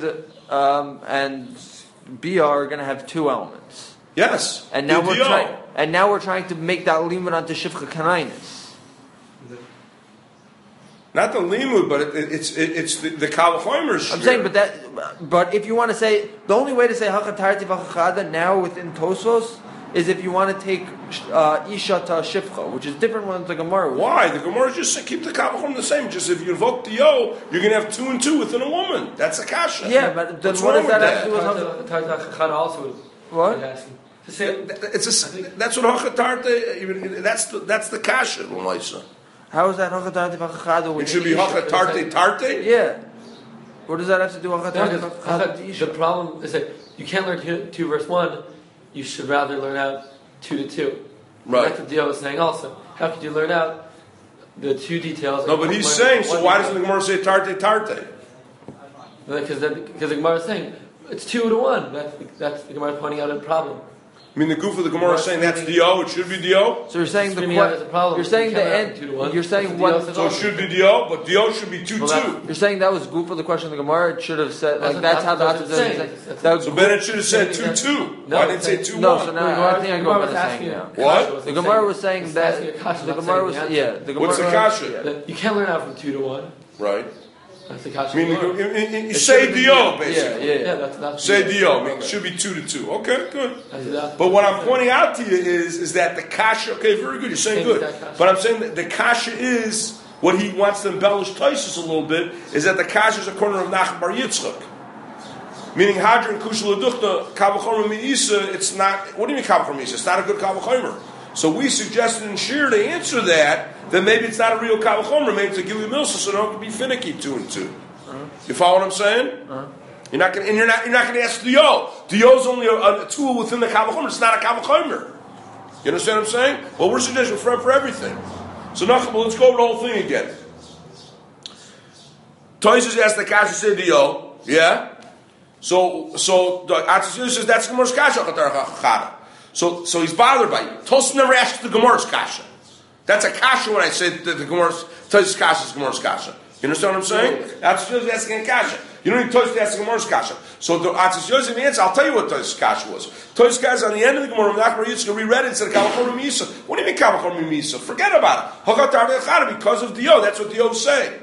Bia are going to have 2 elements. Yes. And now Idio. we're trying to make that limud onto Shivcha Kanainis. Not the limud, but it's the Kavachomer. I'm saying, but if you want to say, the only way to say Hachatarti V'Chachada now within Tosfos is if you want to take Isha to Shivcha, which is different than the Gemara. Why? The Gemara just said keep the Kavachomer the same. Just if you invoke the yo, you're going to have 2 and 2 within a woman. That's a kasha. Yeah, but then What's what wrong does that with have to do with Hachatarti? Chachada also would. What? Asking. To say, That's what Hachatarte. That's the kasha. L'maisa. How is that Hachatarti V'Chachada? It should be Hachatarte Tarte. Yeah. What does that have to do with Hachatarti V'Chachada? the problem is that you can't learn 2 verse 1. You should rather learn out 2 to 2. Right. That's what Dio was saying also. How could you learn out the 2 details? No, but he's saying. So why doesn't the Gemara say Tarte Tarte? Because the Gemara is saying it's 2 to 1. That's the Gemara pointing out a problem. I mean, the goof of the Gemara is saying that's Dio. It should be Dio. So you're saying Screaming out is a problem. You're saying You the can't end. have 2 to 1. You're saying That's what? what Dio So it should be Dio, but Dio should be 2-2. You're saying that was good for the question of the Gemara. It should have said like that's how the that's Atzmos what I'm Yosef saying. that was So good. Bennett should have said 2-2. Why didn't it say 2-1? No, so now I think I go what it's saying now. What? The Gemara was saying that the Gemara was the Gemara. What's the kasha? You can't learn out from 2 to 1. Right. That's the kasha. I mean, you say Dio, basically. Yeah. That's Say Dio. I mean, it should be 2-2. Okay, good. That's But what I'm pointing out to you is that the kasha. Okay, very good. You're saying Same good. with that kasha. But I'm saying that the kasha is what he wants to embellish Taisus a little bit. Is that the kasha is a corner of Nachman Bar Yitzchak. Meaning Hadra and Kushal Aduchta Kavachomer Miisa. It's not. What do you mean Kavachomer Miisa? It's not a good Kavachomer. So we suggested in Shir to answer that maybe it's not a real Kavachomer. Maybe it's a Gili Milsa, so don't be finicky 2 and 2. You follow what I'm saying? You're not going to ask Dio. Dio's only a tool within the Kavachomer. It's not a Kavachomer. You understand what I'm saying? Well, we're suggesting for everything. So let's go over the whole thing again. Toises asked the Kasha said Dio. Yeah. So the Atzis says that's Gemara's Kasha. So he's bothered by you. Tosfos never asked the Gemara's kasha. That's a kasha when I say that the Gemara's Tosfos kasha is Gemara's kasha. You understand what I'm saying? That's just asking a kasha. You don't need Tosfos to ask the Gemara's kasha. So the Atzis Yosef answer, I'll tell you what Tosfos kasha was. Tosfos kasha on the end of the Gemara, Nachman Yitzchak reread it and said, Kavachor Misa. What do you mean Kavachor Misa? Forget about it. Hakatar Dechara, because of Dio. That's what Dio is saying.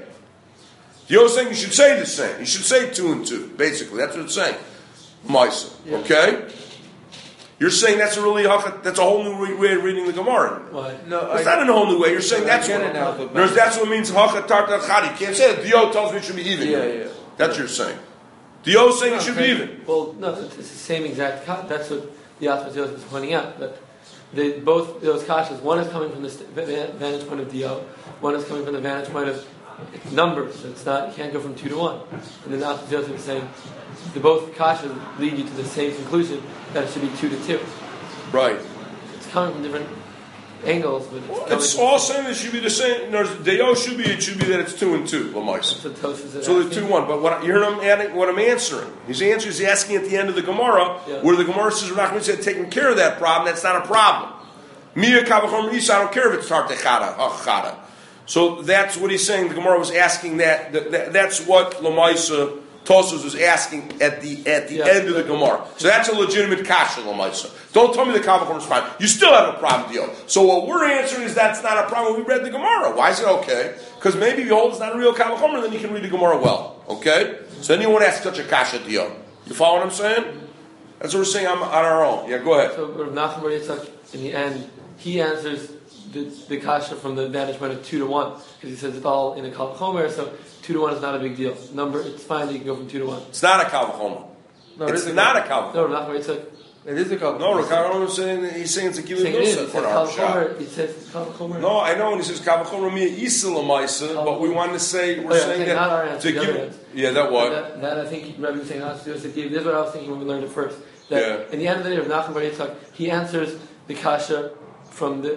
Dio is saying you should say the same. You should say 2 and 2. Basically, that's what it's saying. Misa. Okay? You're saying that's a whole new way of reading the Gemara. Why? No, It's not in a whole new way. You're saying that's what. That's what it means. Hakatar You can't say it. Dio tells me it should be even. Yeah. That's what you're saying. Dio is saying it should be even. Well, no, it's the same exact. That's what the Atzis Yosef is pointing out. That both those kashas, one is coming from the vantage point of Dio, one is coming from the vantage point of numbers. It's not. You can't go from 2 to 1. And then the Atzis Yosef is saying both kashas lead you to the same conclusion that it should be 2 to 2. Right. It's coming from different angles, but It's all saying it should be the same. Dio should be. It should be that it's 2 and 2. so there's 2-1. But what you hear him adding, what I'm answering. His answer is asking at the end of the Gemara, where the Gemara says Rav Nachman said taking care of that problem. That's not a problem. Mia kavachom risa. I don't care if it's tartechada. So that's what he's saying. The Gemara was asking that. That's what Lamaisa Tosfos was asking at the end of the Gemara. So that's a legitimate kasha Lamaisa. Don't tell me the kavachom is fine. You still have a problem, Dio. So what we're answering is that's not a problem. We read the Gemara. Why is it okay? Because maybe you hold it's not a real kavachom, and then you can read the Gemara well. Okay. So then you won't ask such a kasha, Dio. You follow what I'm saying? That's what we're saying on our own. Yeah, go ahead. So Rav Nachman Bar Yitzchak, in the end, he answers the kasha from the vantage point of 2 to 1, because he says it's all in a kal v'chomer, so 2 to 1 is not a big deal. It's fine that you can go from 2 to 1. It's not a kal v'chomer. No, it's not a kal v'chomer. No, Rav Nachman Bar Yitzchak. It is a kal v'chomer. No, Rav Nachman is saying he's saying it's a gilui nusach for our shop. He says kal v'chomer. No, I know when he says kal v'chomer miya isa l'maisa, but we want to say saying that not our answer. Yeah, that what? That I think Rabbi was saying. This is what I was thinking when we learned it first. That in the end of the day, Rav Nachman Bar Yitzchak, he answers the kasha from the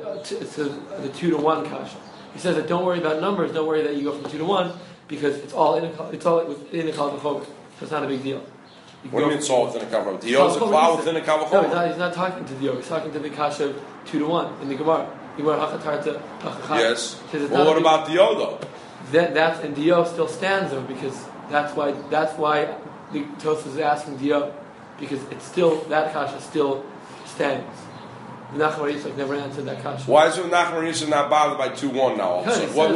2 to 1 kasha. He says that don't worry about numbers, don't worry that you go from 2 to 1, because it's all within the kal v'chomer, so it's not a big deal. What do you mean it's all within the kal v'chomer? Dio is a klal within the kal v'chomer. No, he's not talking to Dio. He's talking to the kasha of 2 to 1 in the Gemara. Yes. Well, what about Dio though? And Dio still stands though, because that's why the Tosfos is asking Dio, because it's still that kasha still stands. Nachman Bar Yitzchak never answered that kasha. Why is Nachman Bar Yitzchak not bothered by 2-1 now? Also? What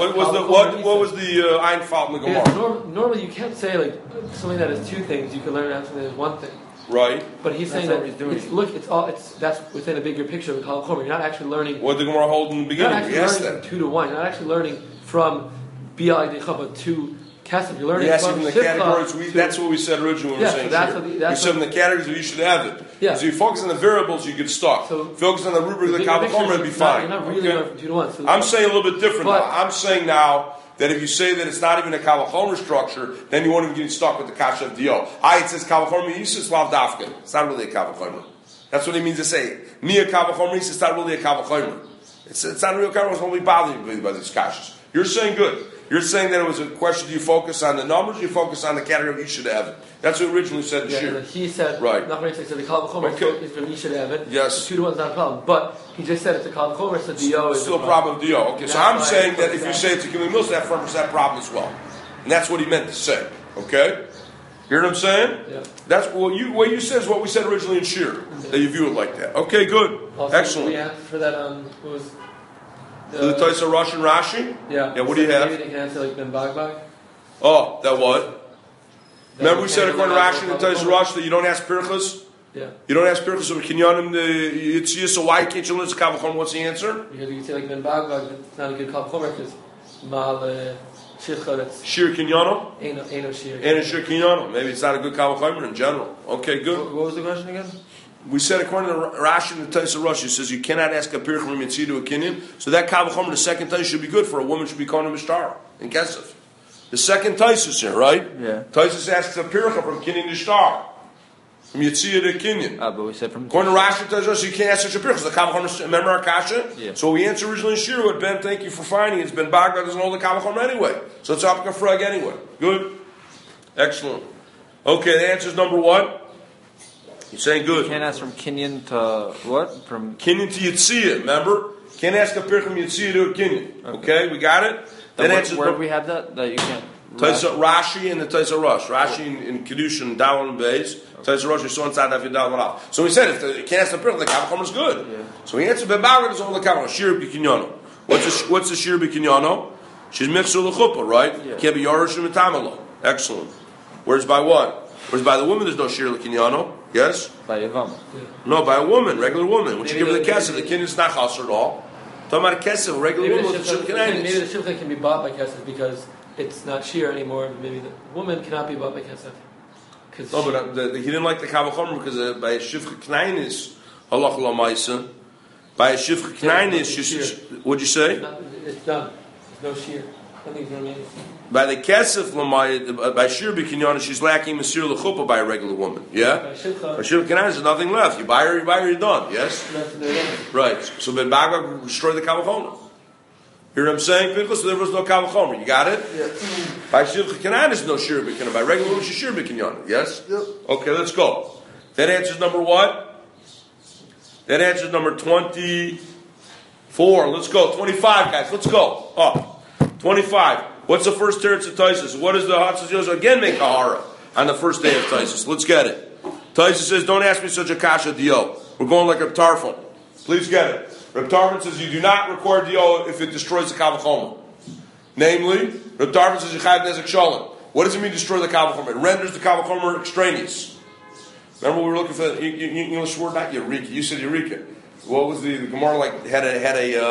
was the Einfalt in the Gemara? Normally you can't say like something that is 2 things. You can learn something that is 1 thing. Right. But he's saying that that's within a bigger picture of the kal v'chomer. You're not actually learning. What did the Gemara hold in the beginning? You're not actually learning from 2 to 1. You're not actually learning from Bi'al Dechava to Kesef. You're learning from the categories. That's what we said originally when we were saying we said in the categories where you should have it. Yeah. So you focus on the variables, you get stuck. So focus on the rubric of the kal v'chomer and be fine. You're not really learning from 2 to 1. So I'm saying a little bit different now. I'm saying now that if you say that it's not even a kal v'chomer structure, then you won't even get stuck with the kasha of Dio. It says kal v'chomer yisus lav dafka. It's not really a kal v'chomer. That's what he means to say. Mia kal v'chomer yisus. It's not really a kal v'chomer. It's not a real kal v'chomer. It's only bothering you by these kashas. You're saying good. You're saying that it was a question: do you focus on the numbers? Or you focus on the category of Isha to Evan? That's what originally said. He said right. Nachman said the kal v'chomer is from Isha to Evan. Yes. 2 to 1 is not a problem, but he just said it's a kal v'chomer, so Dio is still a problem with Dio. Okay, so I'm saying that if you say it's a gilui nusach, that affirms that problem as well, and that's what he meant to say. Okay, hear what I'm saying? Yeah. That's what you said is what we said originally in Shir. That you view it like that. Okay, good, also, excellent. We answered for that. What was the Tosfos Rosh and Rashi? Yeah. Yeah. What do you have? Maybe they can answer like Ben Bagbag. Oh, that what? Remember we said according to Rashi and the Tosfos Rosh that you don't ask Pirchas? Yeah. You don't ask Pirchas of Kinyanim the Yitzchak, so why can't you learn the kal v'chomer? What's the answer? Because you can say like Ben Bagbag, it's not a good kal v'chomer because Mal Shircha, that's Shir Kinyano? Eino Shir. And Shir Kinyano. Maybe it's not a good kal v'chomer in general. Okay, good. What was the question again? We said according to Rashi and the Tosfos Rosh, it says you cannot ask a Pirchas from Yitzchak to a Kinyan, so that kal v'chomer the second time should be good for a woman should be called a Mishtara in Kesef. The second Tosfos here, right? Yeah. Tosfos asks a Pircha from Kinyan to Shtar. From Yitzchak to Kinyan. But we said from... According to Rashi, tells us you can't ask such a Pircha. The kal v'chomer, remember our kasha? Yeah. So we answer originally in Shir with Ben, thank you for finding it. It's Ben Bagdad doesn't hold the kal v'chomer anyway. So it's Apka Frag anyway. Good? Excellent. Okay, the answer is number what? You're saying good. You can't ask from Kinyan to what? From Kinyan to Yitziyah, remember? Can't ask a Pirchim Yitziyah to a Kinyan. Okay, we got it? Where we have that you can't. Rashi and the Taisa Rosh. Rashi in Kedushin, Dallin and Beis. Taisa Rosh, you saw inside that Vidal and So he said, if you can't ask the Pirchim, the Kavachomer is good. Yeah. So he answered, Bebagat is all the Kavachomer. Shir B'Kinyano. What's the Shir B'Kinyano? She's Mitzvah L'Chuppah, right? Yeah. Can't be Yarosh and Metamalo. Excellent. Whereas by what? Whereas by the woman, there's no Shir L'Kinyano. Yes? By Yavam. Yeah. No, by a woman, regular woman. When you give her the Maybe kesef, the Kinyan is not chaser at all. Talking about a kesef, a regular Maybe woman with the maybe Shir the shivcha can be bought by kesef because it's not shear anymore. Maybe the woman cannot be bought by kesef. No, but he didn't like the Kavachomer because by a Shivcha Knainis, halach l'maisa. By a Shivcha Knainis, what'd you say? It's done. There's no shear. Nothing's remaining. By the Kesef l'maya, by Shir B'Kinyana, she's lacking Mesir l'chuppah by a regular woman. Yeah? By Shivcha Knainis, there's nothing left. You buy her, you're done. Yes? Right. So Ben Bagag destroyed the Kavachomer. Hear what I'm saying, Pinchas? So there was no Kavachomer. You got it? Yeah. By Shivcha Knainis, no Shir B'Kinyana. By regular woman, she's Shir B'Kinyana. Yes? Yep. Okay, let's go. That answers number what? That answers number 24. Let's go. 25, guys. Let's go. Up. 25. What's the first teretz of Taisus? What does the Hatzos Yosef again make a hara on the first day of Taisus? Let's get it. Taisus says, don't ask me such a kasha dio. We're going like a tarfon. Please get it. Reb Tarfon says you do not require dio if it destroys the kavachomer. Namely, Reb Tarfon says you chayv nezek shalom. What does it mean destroy the kavachomer? It renders the kavachomer extraneous. Remember we were looking for the English word, not eureka. You said eureka. What was the Gemara like? Had an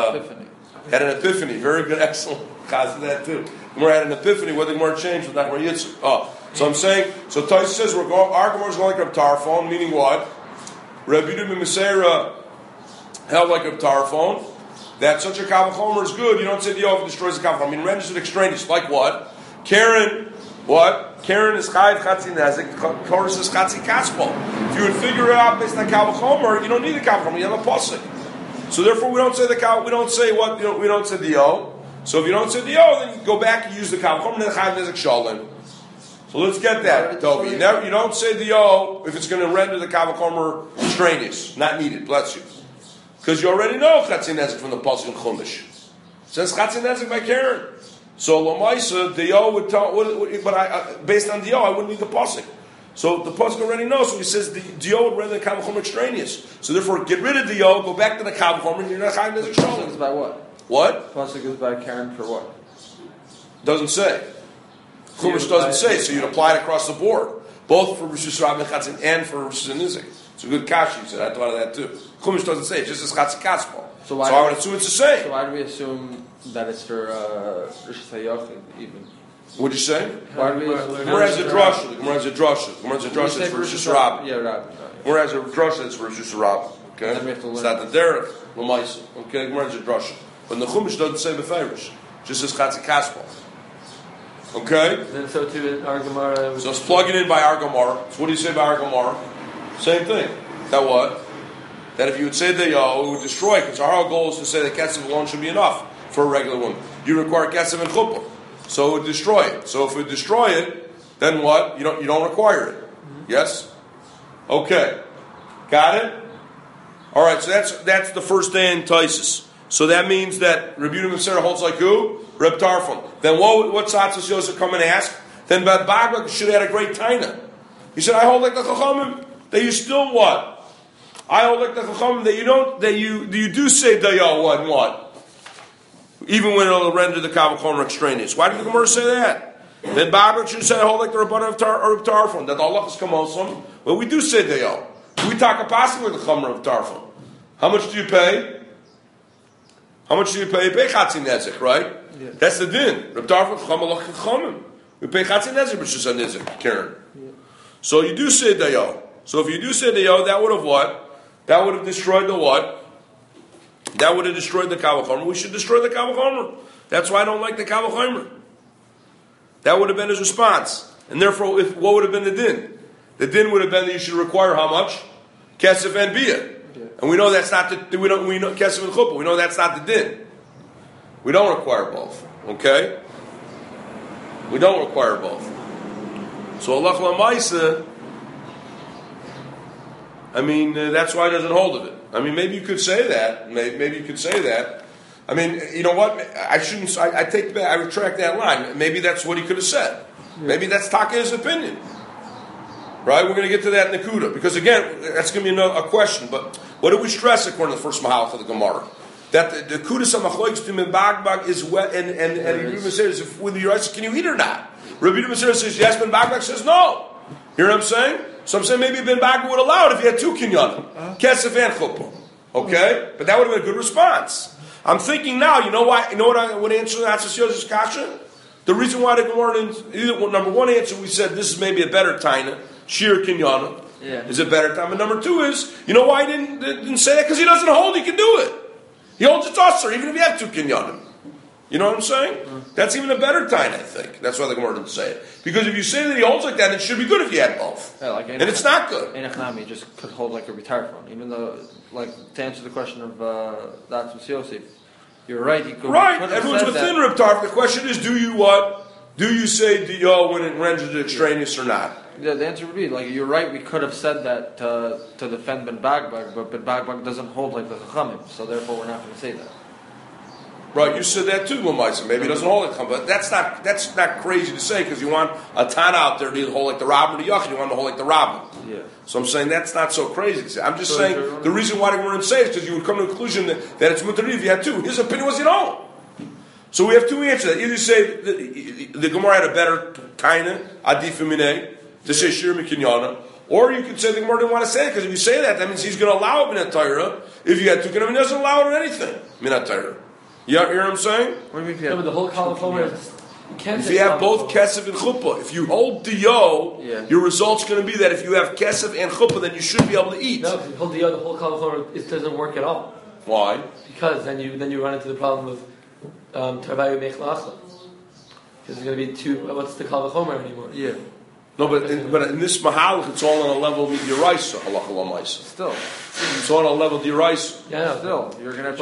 epiphany. Very good, excellent. Chaz that too. Gemara had an epiphany. What the Gemara changed with that word yitzur. Oh, so I'm saying. So Taisa says our Gemara is going like a tarfon, meaning what? Rabbi Yehuda ben Meseira held like a tarfon. That such a kavachomer is good. You don't say the if it destroys the kavachomer. I mean, renders it extraneous. Like what? Karen. What? Karen is chayiv chatzi nezik. Chorus is chatzi kaspol. If you would figure it out based on kavachomer, you don't need a kavachomer. You have a pasuk. So therefore, we don't say the we don't say what we don't say the o. So if you don't say the o, then you go back and use the kavachomer. Then chayiv nezik shalom. So let's get that, Toby. You don't say the o if it's going to render the kavachomer extraneous, not needed. Bless you, because you already know chatzi nezik from the pasuk in Chumash. It says chatzi nezik by Karen. So Lamaisa, the O would tell, but based on the O, I wouldn't need the pasuk. So the pasuk already knows. So he says the O would render the kavachomer extraneous. So therefore, get rid of the O, go back to the kavachomer, and you're not chayv nezek shalom. Pasuk is by what? What? Pasuk is by Karen for what? Doesn't say. Chumash doesn't say. So you'd apply it across the board, both for Rosh Hashanah Chatzin and for Rosh Hashanah. It's a good kash. You said I thought of that too. Chumash doesn't say. It just says Chatzin Kaspal. So I would assume it's the same. So why do we assume that it's for Rosh Hashanah even? What'd you say? Why do we? Gemara has a drasha. Gemara has a drasha. Gemara has a drasha that's for Rosh Hashanah. Yeah, Rabbi. Gemara has a drasha that's for Rosh Hashanah. Okay, then we have to learn. It's not the derech l'maisa. Okay, Gemara has a drasha, but the Chumash doesn't say beferish. Just says chatzi kaspal. Okay. Then so too in our Gemara. So let's plug it in by our Gemara. So what do you say by our Gemara? Same thing. That what? That if you would say the yo, it would destroy. Because our whole goal is to say that kesef alone should be enough for a regular woman. You require kesef and chuppah, so it would destroy it. So if it would destroy it, then what? You don't require it. Mm-hmm. Yes. Okay. Got it. All right. So that's the first day in Taisus. So that means that Rabbi Yehuda ben Meseira holds like who? Reb Tarfon. Then what's Hatzos Yosef come and ask? Then Bad Bagrak should have had a great taina. He said, I hold like the Chachamim. That you still what? I hold like the Chachamim that you do say Dayah what and what? Even when it'll render the Kavachomer extraneous. Why did the Gemara say that? Then Bagrak should say, I hold like the Rabban of Tarfon. That Allah is Kamosam. Well, we do say Dayah. We talk a passing with the Chomer of Tarfon. How much do you pay? How much do you pay? You pay Chatzi Nezik, right? Yeah. That's the din. Reb Tarfon Chamalach Chachamim. We pay Chatzi Nezik, which is a Nezik, Karen. Yeah. So you do say Dayah. So if you do say Dayah, that would have what? That would have destroyed the what? That would have destroyed the Kavachomer. We should destroy the Kavachomer. That's why I don't like the Kavachomer. That would have been his response. And therefore, what would have been the din? The din would have been that you should require how much? Kesef and Biyah. Yeah. And we know that's not the we know Kesef and Chuppah. We know that's not the din. We don't require both. Okay? We don't require both. So Allah L'Maisa, I mean, that's why he doesn't hold of it. I mean, maybe you could say that. Maybe you could say that. I mean, you know what? I shouldn't. I take back. I retract that line. Maybe that's what he could have said. Maybe that's Taka's opinion. Right? We're going to get to that in the Kuda. Because again, that's going to be a question. But what do we stress according to the first Mahalach of the Gemara? That the Kuda Samachloik's to Bagbag is wet, and Rabbi says, with your eyes, can you eat or not? Rabbi Meser says yes, Ben Bagbag says no. You know what I'm saying? So I'm saying maybe Ben Bagbag would allow it if he had two kinyanim. Kesef and chuppah. Okay? But that would have been a good response. I'm thinking now, you know why? You know what I would answer that Yosef's kasha? The reason why the Gemara didn't, number one answer, we said this is maybe a better taina. Shir Kinyana is a better time. And number two is, you know why he didn't say that? Because he doesn't hold he can do it. He holds it usher, even if you have two Kinyanim. You know what I'm saying? That's even a better time, I think. That's why the Gemara didn't say it. Because if you say that he holds like that, it should be good if you had both. Yeah, and it's not good. Enochnami just could hold like a retired one. Even though, like, to answer the question of that's with Yosef, you're right. He could, right. Everyone's within Reb Tarf. The question is, do you what? Do you say Diyo when it renders it extraneous or not? Yeah, the answer would be, like, you're right, we could have said that to defend Ben Bagbag, but Ben Bagbag doesn't hold like the Chachamim, so therefore we're not going to say that. Right, you said that too, Lamaisa. Maybe he doesn't hold like Chachamim, but that's not crazy to say, because you want a Tana out there to hold like the Rabbin or the Yachid, you want to hold like the Rabbin. Yeah. So I'm saying that's not so crazy to say. I'm just saying, the reason why they weren't say it is because you would come to the conclusion that it's Mutari if you had two. His opinion was you don't. So we have two answers. Either you say the Gemara had a better Taina, Adif Minei, to say Shir Mikinyana, or you could say the Gemara didn't want to say it, because if you say that, that means he's going to allow it Minat Torah. If you had two Kinyanim, he doesn't allow it on anything, Minat Torah. You hear what I'm saying? What do you mean? No, but the whole Kalachomer is... If you have both Kesef and Chuppah, if you hold Diyo, your result's going to be that if you have Kesef and Chuppah, then you should be able to eat. No, if you hold Diyo, the whole Kalachomer, it doesn't work at all. Why? Because then you run into the problem of Tarvayu Mech La'achla. Because there's going to be two... What's the Kalachomer anymore? Yeah. No, but in this Mahalach, it's all on a level of Diraisa, halacha l'maisa. Still. It's all on a level of Diraisa. Yeah, still. You're going to have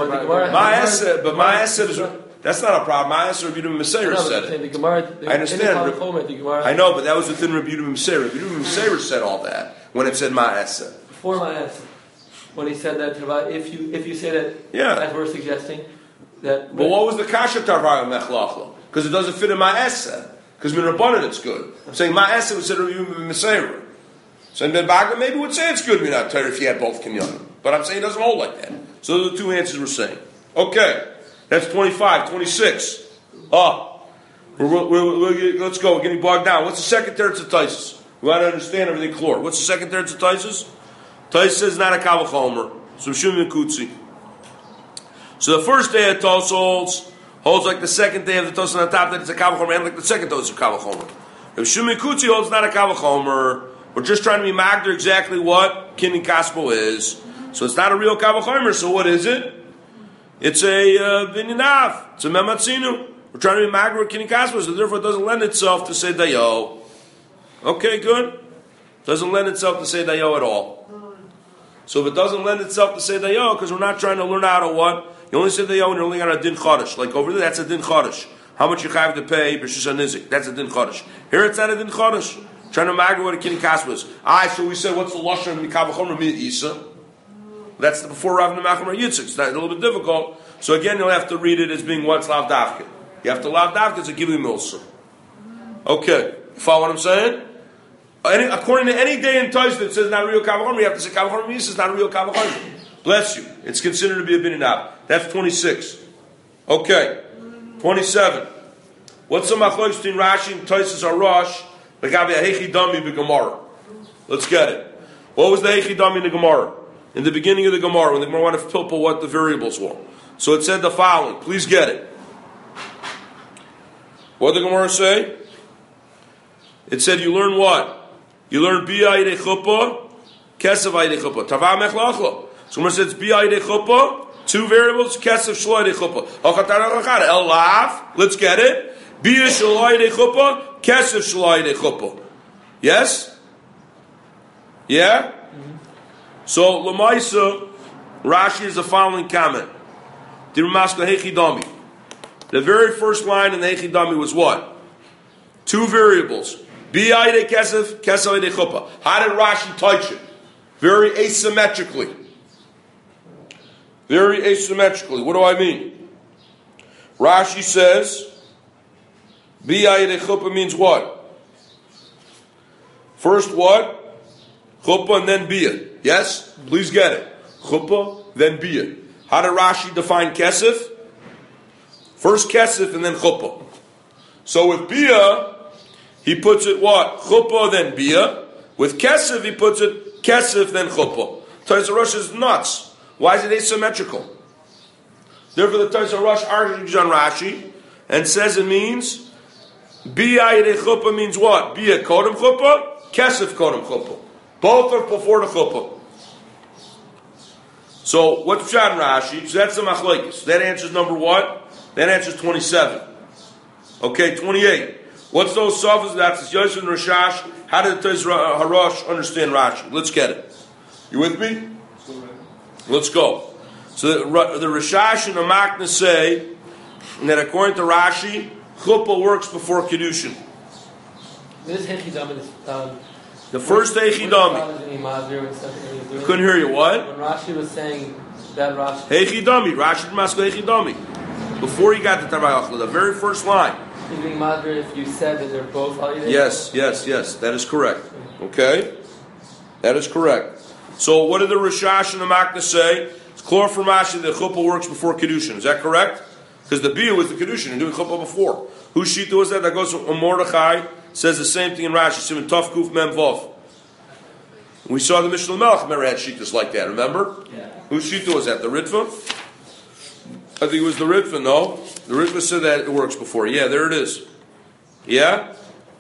to... My asset is... That's not a problem. My answer, Rabbi Yehuda Meseir said it. The Gemara, I understand. I know, but that was within Rabbi Yehuda Meseir. Rabbi Yehuda Meseir said all that when it said my asset. Before my asset, when he said that, if you say that, as we're suggesting, that. But what was the kasha tarvaya mechlachla? Because it doesn't fit in my asset. Because min rabbanan it's good. I'm saying my asset was said Rabbi Yehuda Meseir. So Ben Baga maybe would say it's good minat Torah if you had both kinyanim. But I'm saying it doesn't hold like that. So those are the two answers we're saying. Okay. That's 25, 26. Let's go. We're getting bogged down. What's the second teretz of Taisus? We want to understand everything clear. What's the second teretz of Taisus? Taisus says not a kavachomer. So Shimon Kutzi. So the first day of Tos holds like the second day of the Tos on the top that it's a kavachomer, and like the second Tos of kavachomer. If Shimon Kutzi holds not a kavachomer, we're just trying to be magder exactly what Kinyan Kaspo is. So it's not a real kavachomer. So what is it? It's a vinyanav. It's a mematzinu. We're trying to be magro kini kaspa, so therefore it doesn't lend itself to say dayo. Okay, good. Doesn't lend itself to say dayo at all. So if it doesn't lend itself to say dayo, because we're not trying to learn how to what? You only say dayo when you're only on a din chodesh. Like over there, that's a din chodesh. How much you have to pay, b'shusha nizik. That's a din chodesh. Here it's not a din chodesh. Trying to magro what a kini kaspa is. So we said, what's the lashon of mikavachomer mi isa? That's before Rav Nemachim or Yitzchak. It's not a little bit difficult. So again, you'll have to read it as being what's lav davka. You have to lav davka to give you milsa. Okay, you follow what I'm saying? According to any day in Tais that says not real kavachon, you have to say kavachon means it's not a real kavachon. Bless you. It's considered to be a binyanab. That's 26. Okay, 27. What's the machlokes between Rashi and Taisus Arash? L'gabi hechi dami b'Gemara. Let's get it. What was the hechi dami in the Gemara? In the beginning of the Gemara, when the Gemara wanted to pilpul what the variables were. So it said the following. Please get it. What did the Gemara say? It said you learn what? You learn Biyah Yidei Chuppah, Kesef Yidei Chuppah. Tava Mech Lachla. So Gemara says Biyah Yidei Chuppah, two variables, Kesef Shlo Yidei Chuppah. El Lav, let's get it. Biyah Shlo Yidei Chuppah, Kesef Shlo Yidei Chuppah. Yes? Yeah? So, Lamaisa, Rashi is the following comment. The very first line in the Hechidami was what? Two variables. B'yayde kesef, kesef yede chuppah. How did Rashi touch it? very asymmetrically. Very asymmetrically. What do I mean? Rashi says, Biyah Yedei Chuppah means what? First what? Chuppah and then Biyah. Yes? Please get it. Chuppah, then Biyah. How did Rashi define Kesef? First Kesef and then Chuppah. So with Biyah, he puts it what? Chuppah, then Biyah. With Kesef, he puts it Kesef, then Chuppah. Taisa Rosh is nuts. Why is it asymmetrical? Therefore, the Taisa Rosh argues on Rashi and says it means Biyah Yedei Chuppah means what? Biyah Kodem Chuppah, Kesef Kodem Chuppah. Both are before the Chuppah. So, what's Pshat in Rashi? So that's the Machlokes. That answers number what? That answers 27. Okay, 28. What's those sofas? That's Yosef and Rashash. How did the Harosh understand Rashi? Let's get it. You with me? Let's go. So the Rashash and the Makna say that according to Rashi, Chuppah works before Kiddushin. This Hechidam is the first Hechidami. Couldn't hear you. What? When Rashi was saying that Rashi. Hechidami. Rashi Maskeh Hechidami. Before he got to Tabayachla, the very first line. He's being madr if you said that they're both Al Yedei. Yes. That is correct. Okay? That is correct. So what did the Rashash and the Makna say? It's clear from Rashi that Chuppah works before Kiddushin. Is that correct? Because the Biyah was the Kiddushin and doing Chuppah before. Whose Shita was that? That goes to Mordechai. Says the same thing in Rashi. Simon Tov Kuf Mem Vov. We saw the Mishnah Melech never had Shitas like that. Remember? Yeah. Whose Shita was that? The Ritva? I think it was the Ritva. No, the Ritva said that it works before. Yeah, there it is. Yeah.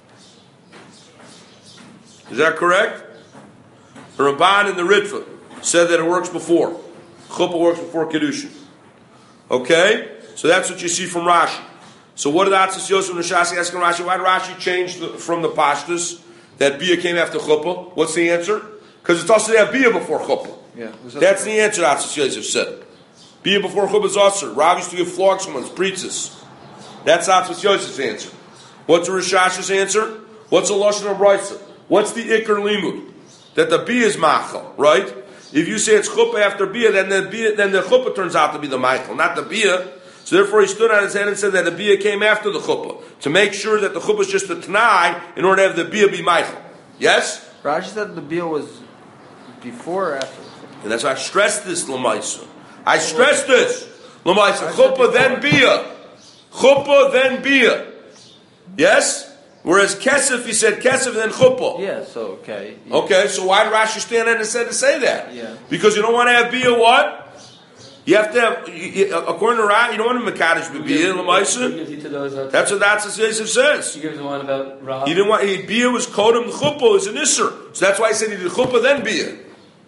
Is that correct? The Ramban and the Ritva said that it works before. Chuppah works before Kiddushin. Okay? So that's what you see from Rashi. So what did Atzis Yosef and Rashasi asking Rashi? Why did Rashi change from the Pashtus that Biyah came after Chuppah? What's the answer? Because it's also that Biyah before Chuppah. Yeah, that's the answer Atzis Yosef said. Biyah before Chuppah is Asr. Rav used to give flog someone's preachers. That's Atzis Yosef's answer. What's the Rashashi's answer? What's the Lashon HaBraisa? What's the Iker Limud? That the Biyah is Machal, right? If you say it's Chuppah after Biyah, then the Chuppah turns out to be the Machal, not the Biyah. So therefore he stood on his head and said that the Biyah came after the Chuppah, to make sure that the Chuppah is just a Tanai in order to have the Biyah be Machal. Yes? Rashi said the Biyah was before or after the Chuppah. And that's why I stressed this, Lamaisa. I stressed this. Lamaisa. Chuppah then Biyah. Chuppah then Biyah. Yes? Whereas Kesef, he said Kesef then Chuppah. Yeah, so okay. Yeah. Okay, so why did Rashi stand there and said to say that? Yeah. Because you don't want to have Biyah what? You have to have, according to Rashi, you don't want to Mekadosh Biyah, Lamaisa. That's what Yosef says. He gives the one about Rav. He didn't want, Biyah was Kodem, the Chuppah is an Isser. So that's why he said he did Chuppah then Biyah.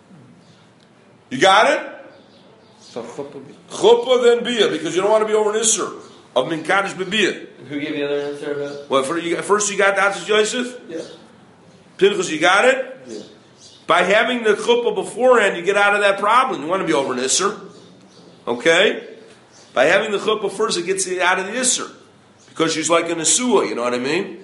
You got it? So Chuppah then Biyah, because you don't want to be over an Isser of Mekadosh Biyah. Who gave the other answer about? Well, first you got Atzis Yosef? Yeah. Pinchas, you got it? Yeah. By having the chuppah beforehand, you get out of that problem. You want to be over an Isser. Okay? By having the chuppah first, it gets you out of the Isser. Because she's like a Nesua, you know what I mean?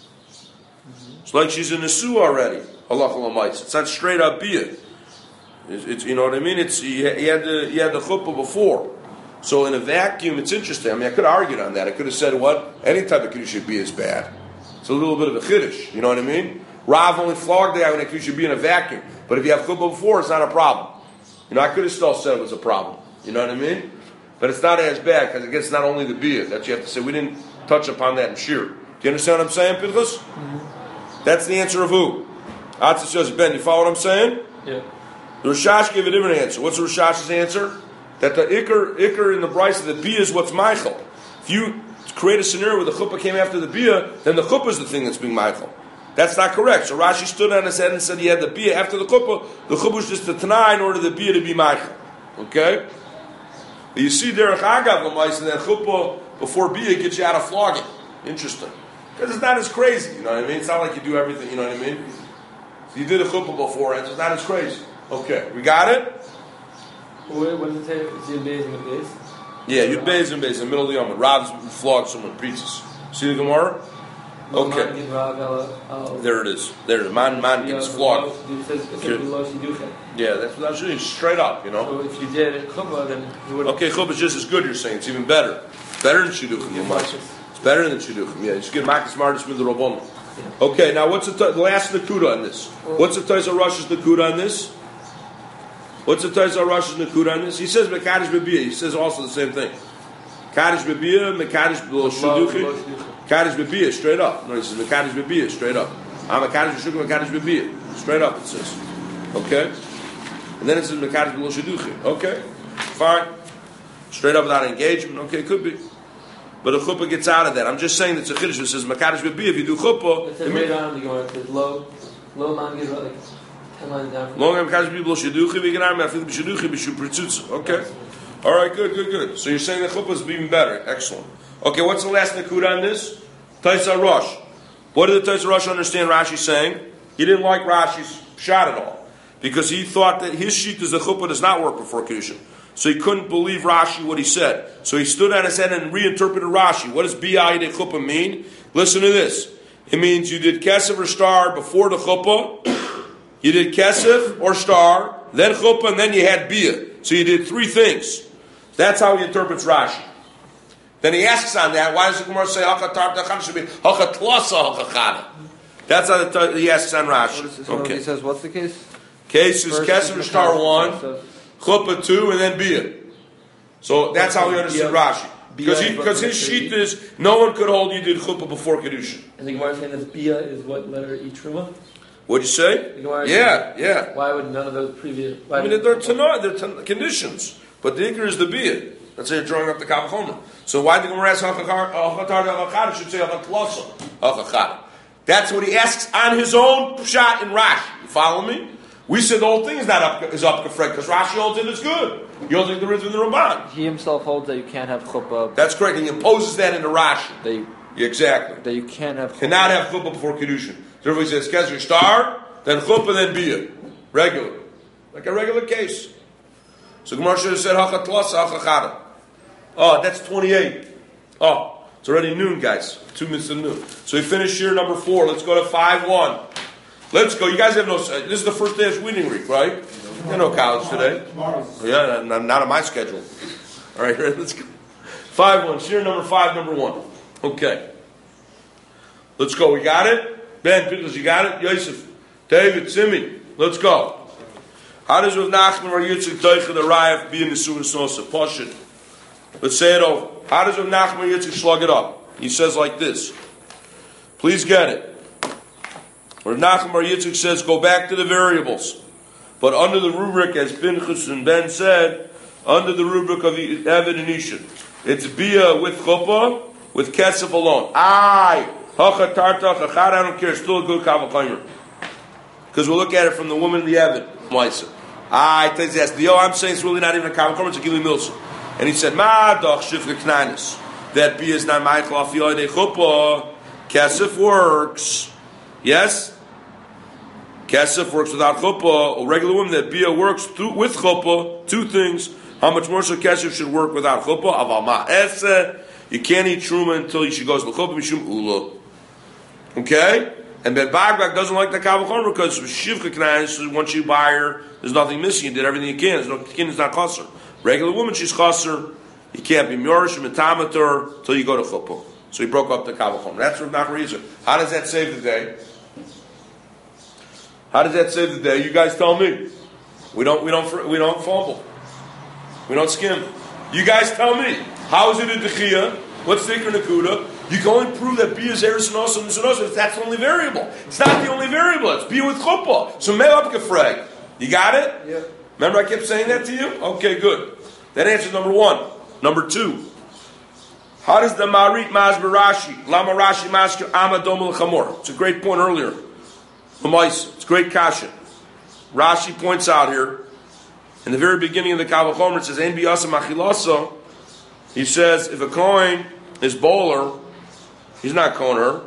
It's like she's a Nesua already. Allah Alamites. It's not straight up Biyah. It's you know what I mean? It's you had the chuppah before. So in a vacuum, it's interesting. I mean, I could have argued on that. I could have said, what? Any type of Kiddush should be is bad. It's a little bit of a Kiddush. You know what I mean? Rav only flogged the guy when a Kiddush should be in a vacuum. But if you have chuppah before, it's not a problem. You know, I could have still said it was a problem. You know what I mean? But it's not as bad because it gets not only the Biyah. That you have to say, we didn't touch upon that in Shir. Do you understand what I'm saying, Pinchas? Mm-hmm. That's the answer of who? Atzis Yosef. Ben, you follow what I'm saying? Yeah. The Rashash gave a different answer. What's the Rashash's answer? That the Iker in the Bryce of the Biyah is what's Michael. If you create a scenario where the Chuppah came after the Biyah, then the Chuppah is the thing that's being Michael. That's not correct. So Rashi stood on his head and said he had the Biyah after the Chuppah. The Chuppah was just a Tanai in order the Biyah to be Michael. Okay? You see Derech Agav L'mais and that Chuppah before Biyah gets you out of flogging. Interesting. Because it's not as crazy, you know what I mean? It's not like you do everything, you know what I mean? So you did a Chuppah beforehand, so it's not as crazy. Okay, we got it? What does it say? Is Yud Beis and Yud Beis? Yeah, Yud Beis and Beis, in the middle of the Yom. Rav's flogged someone, preaches. See the Gemara? Okay. There it is. There it is. Man gets flogged. Yeah, that's what I was doing. Straight up, you know. So if you did it chuppah, then you would. Okay, chuppah is just as good. You're saying it's even better. Better than shidduchim. It's better than shidduchim. Yeah, you should get makas mardis with the rabbanon. Okay, now what's the last nakuda on this? What's the Toys Rosh's nakuda on this? What's the Toys Rosh's nakuda on this? He says mekadosh bebiyah. He says also the same thing. Kadosh bebiyah, mekadosh shidduchim. Kadosh bebiyah, straight up. No, he says mekadosh bebiyah, straight up. I'm a kadosh shidduchim, mekadosh bebiyah, straight up. It says, okay. And then it says mekadosh shidduchim. Okay, fine. Straight up without engagement. Okay, could be. But a chuppah gets out of that. I'm just saying that it's a chiddush that says mekadosh bebiyah. If you do chuppah, it says right on the Gemara. It says low man gives like 10 lines down. Long mekadosh bebiyah shidduchim. We can arm after the shidduchim b'shu pritzutz. Okay. All right, good. So you're saying the chuppah is even better. Excellent. Okay, what's the last nakuda on this? Taisa Rosh. What did the Taisa Rosh understand Rashi saying? He didn't like Rashi's shot at all. Because he thought that his sheet is the chuppah does not work before Kedushin. So he couldn't believe Rashi what he said. So he stood on his head and reinterpreted Rashi. What does B'I de chuppah mean? Listen to this. It means you did kesef or star before the chuppah. You did kesef or star, then chuppah, and then you had bia. So you did three things. That's how he interprets Rashi. Then he asks on that, why does the Gemara say Hachatar should be Hachatlasa Hachachana? That's how he asks on Rashi. Okay. He says, what's the case? Case is Kesef Star 1, Chuppah 2, and then Bia. So that's how he understood Rashi. Because his sheet is, no one could hold you did Chuppah before Kedushin. And the Gemara is saying that Bia is what letter each Truma? What'd you say? Yeah. Why would none of those previous... I mean, they're conditions. But the Iker is the Bia. Let's say you're drawing up the Kal Chomer. So why did the Gemara ask Hachatar should say Hachatlasa? That's what he asks on his own shot in Rashi. You follow me? We said the whole thing is not up kafrek because Rashi holds it is good. He holds it the Ritz in the Ramban. He himself holds that you can't have chuppah. That's correct. He imposes that into Rashi. Exactly. That you cannot have chuppah before Kedushin. So everybody says Kesher Star, then chuppah, then Bia. Regular. Like a regular case. So Gemara should have said Hachatlasa Hachachada. Oh, that's 28. Oh, it's already noon, guys. 2 minutes to noon. So we finished year number 4. Let's go to 5-1. Let's go. You guys have no... This is the first day of weeding week, right? You have no college today. Yeah, not on my schedule. All right, let's go. 5-1. Year number 5, number 1. Okay. Let's go. We got it? Ben, Pickles, you got it? Yosef, David, Simi. Let's go. How does Rav Nachman or Yitzchak Teicha the Rayaf be in the Sunnah Snosa? Poshit. Let's say it over. How does Rav Nachman or Yitzchak slug it up? He says like this. Please get it. Rav Nachman or Yitzchak says, go back to the variables. But under the rubric, as Pinchas and Ben said, under the rubric of Eved and Isha, it's Bia with Chuppah, with Kesef alone. I don't care, it's still a good Kavachimer. Because we'll look at it from the woman in the Eved. I'm saying it's really not even a Kavachimer, it's a Gili Milson. And he said, that Bia is not Michael Afiyah Chuppah. Kesef works. Yes? Kesef works without chuppah. A regular woman that Bia works with chuppah. 2 things. How much more so Kesef should work without chuppah? Aval ma'aseh. You can't eat truma until she goes l'chuppah mishum ula. Okay? And Ben Bagbag doesn't like the Kavachomer because Shivcha Knanis, once you buy her, there's nothing missing. You did everything you can. The skin is not chaser. Regular woman, she's chaser. You can't be Myorsh and Metamater until you go to chuppah. So he broke up the Kavachomer. That's Rav Nachman Yitzchak. How does that save the day? How does that save the day? You guys tell me. We don't fumble. We don't skim. You guys tell me. How is it a dechia? What's the ikar nakuda? You can only prove that Bia is eres and also if that's the only variable. It's not the only variable. It's Bia with chuppah. So me'ab kefreg. You got it? Yeah. Remember I kept saying that to you? Okay, good. That answers number 1. Number 2. How does the Marit Masber Rashi? Lama Rashi Masker Amadom Chamor. It's a great point earlier. It's great kasha. Rashi points out here, in the very beginning of the Kavachomer, it says, Ein biyasa machilasa. He says, if a coin is bowler, he's not koner.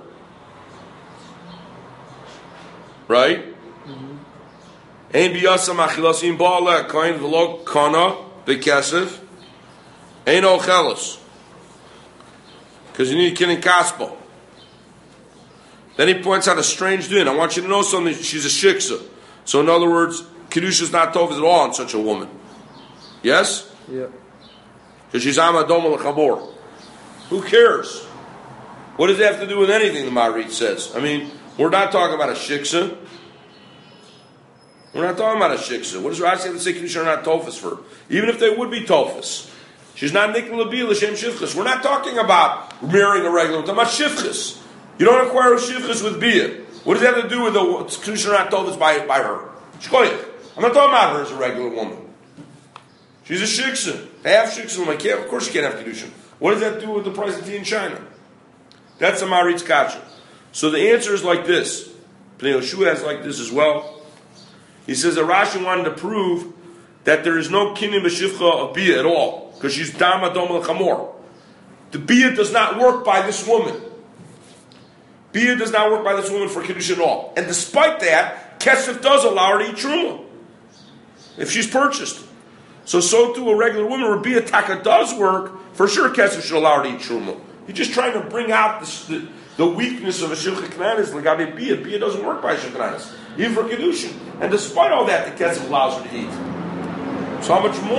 Right? Ein biyasa machilasa in bowler, coin v'lo kona, b'kesef. Ein ochelis. Because you need killing kaspo. Then he points out a strange din. I want you to know something. She's a shiksa. So in other words, Kedusha is not tov at all on such a woman. Yes? Yeah. Because she's Amadom al-Chabor. Who cares? What does that have to do with anything, the Marit says? I mean, we're not talking about a shiksa. We're not talking about a shiksa. What does Rashi have to say Kedusha are not tofus for? Even if they would be tofus. She's not nikkel labi l'shem shivchus. We're not talking about marrying a regular. We're talking about shivchus. You don't acquire a shivchus with bia. What does that have to do with the Kedusha are not tofus by her? Shkoyach. I'm not talking about her as a regular woman. She's a shiksa. Half shiksa. Of course you can't have Kedusha. What does that do with the price of tea in China? That's a Marit's kasha. So the answer is like this. Pnei Yoshua has like this as well. He says that Rashi wanted to prove that there is no kinyan b'shivcha of bia at all, because she's dama dom l'chamor. The bia does not work by this woman. Bia does not work by this woman for Kiddush at all. And despite that, Kesef does allow her to eat truma if she's purchased. So too a regular woman where bia taka does work, for sure Kesef should allow her to eat truma. You're just trying to bring out the weakness of a shivcha kananis l'gabe bia. Bia doesn't work by shivcha kananis, even for Kedushin. And despite all that, the Kesef allows her to eat. So how much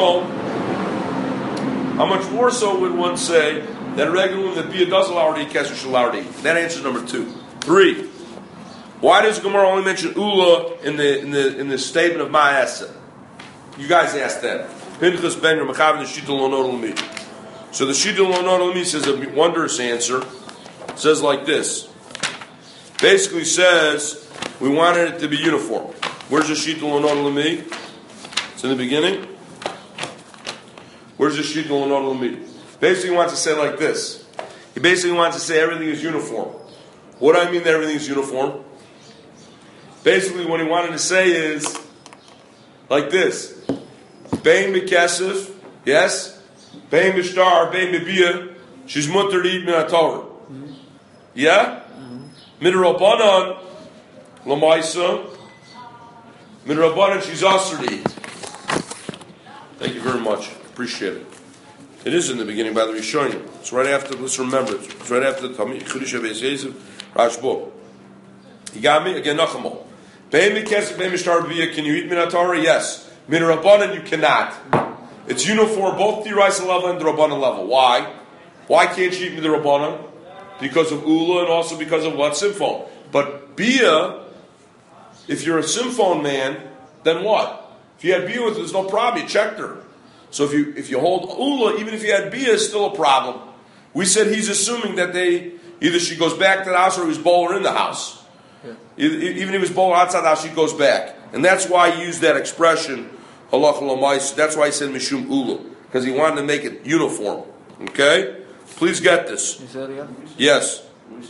more so would one say that a regular woman that bia does allow her to eat, Kesef should allow her to eat? That answers number 2. 3. Why does Gemara only mention Ula in the statement of Ma'aseh? You guys asked that. Pinchas ben Mechav the Shita Lo Nod L'mi. So the Shita Lo Nod L'mi says a wondrous answer. It says like this. Basically says we wanted it to be uniform. Where's the Shita Lo Nod L'mi? It's in the beginning. Where's the Shita Lo Nod L'mi? Basically wants to say like this. He basically wants to say everything is uniform. What do I mean that everything is uniform? Basically what he wanted to say is like this. Bein Mikesef, yes? Bein Mishtar, Bein Mibia, she's mutter to eat min HaTorah. Yeah? Midrabanan, Lamaisa, Midrabanan, she's usher to eat. Thank you very much. Appreciate it. It is in the beginning by the Rishonim. It's right after, let's remember it. It's right after the Talmid Chudish Beis Yosef, Rashbo. You got me? Again, Nachamo. Bein Mikesef, Bein Mishtar, Bia, can you eat min HaTorah? Yes. Min Rabbanan, you cannot. It's uniform, both the Raisa level and the Rabbanan level. Why? Why can't you eat min Rabbanan? Because of Ula and also because of what? Simphon. But Bia, if you're a Simphon man, then what? If you had Bia with it, there's no problem. You checked her. So if you hold Ula, even if you had Bia, it's still a problem. We said he's assuming that either she goes back to the house or he was bowler in the house. Yeah. Even if he was bowler outside the house, she goes back. And that's why he used that expression, halach l'mais. That's why he said mishum ulu, because he wanted to make it uniform. Okay? Please get this. You said it again? Yes.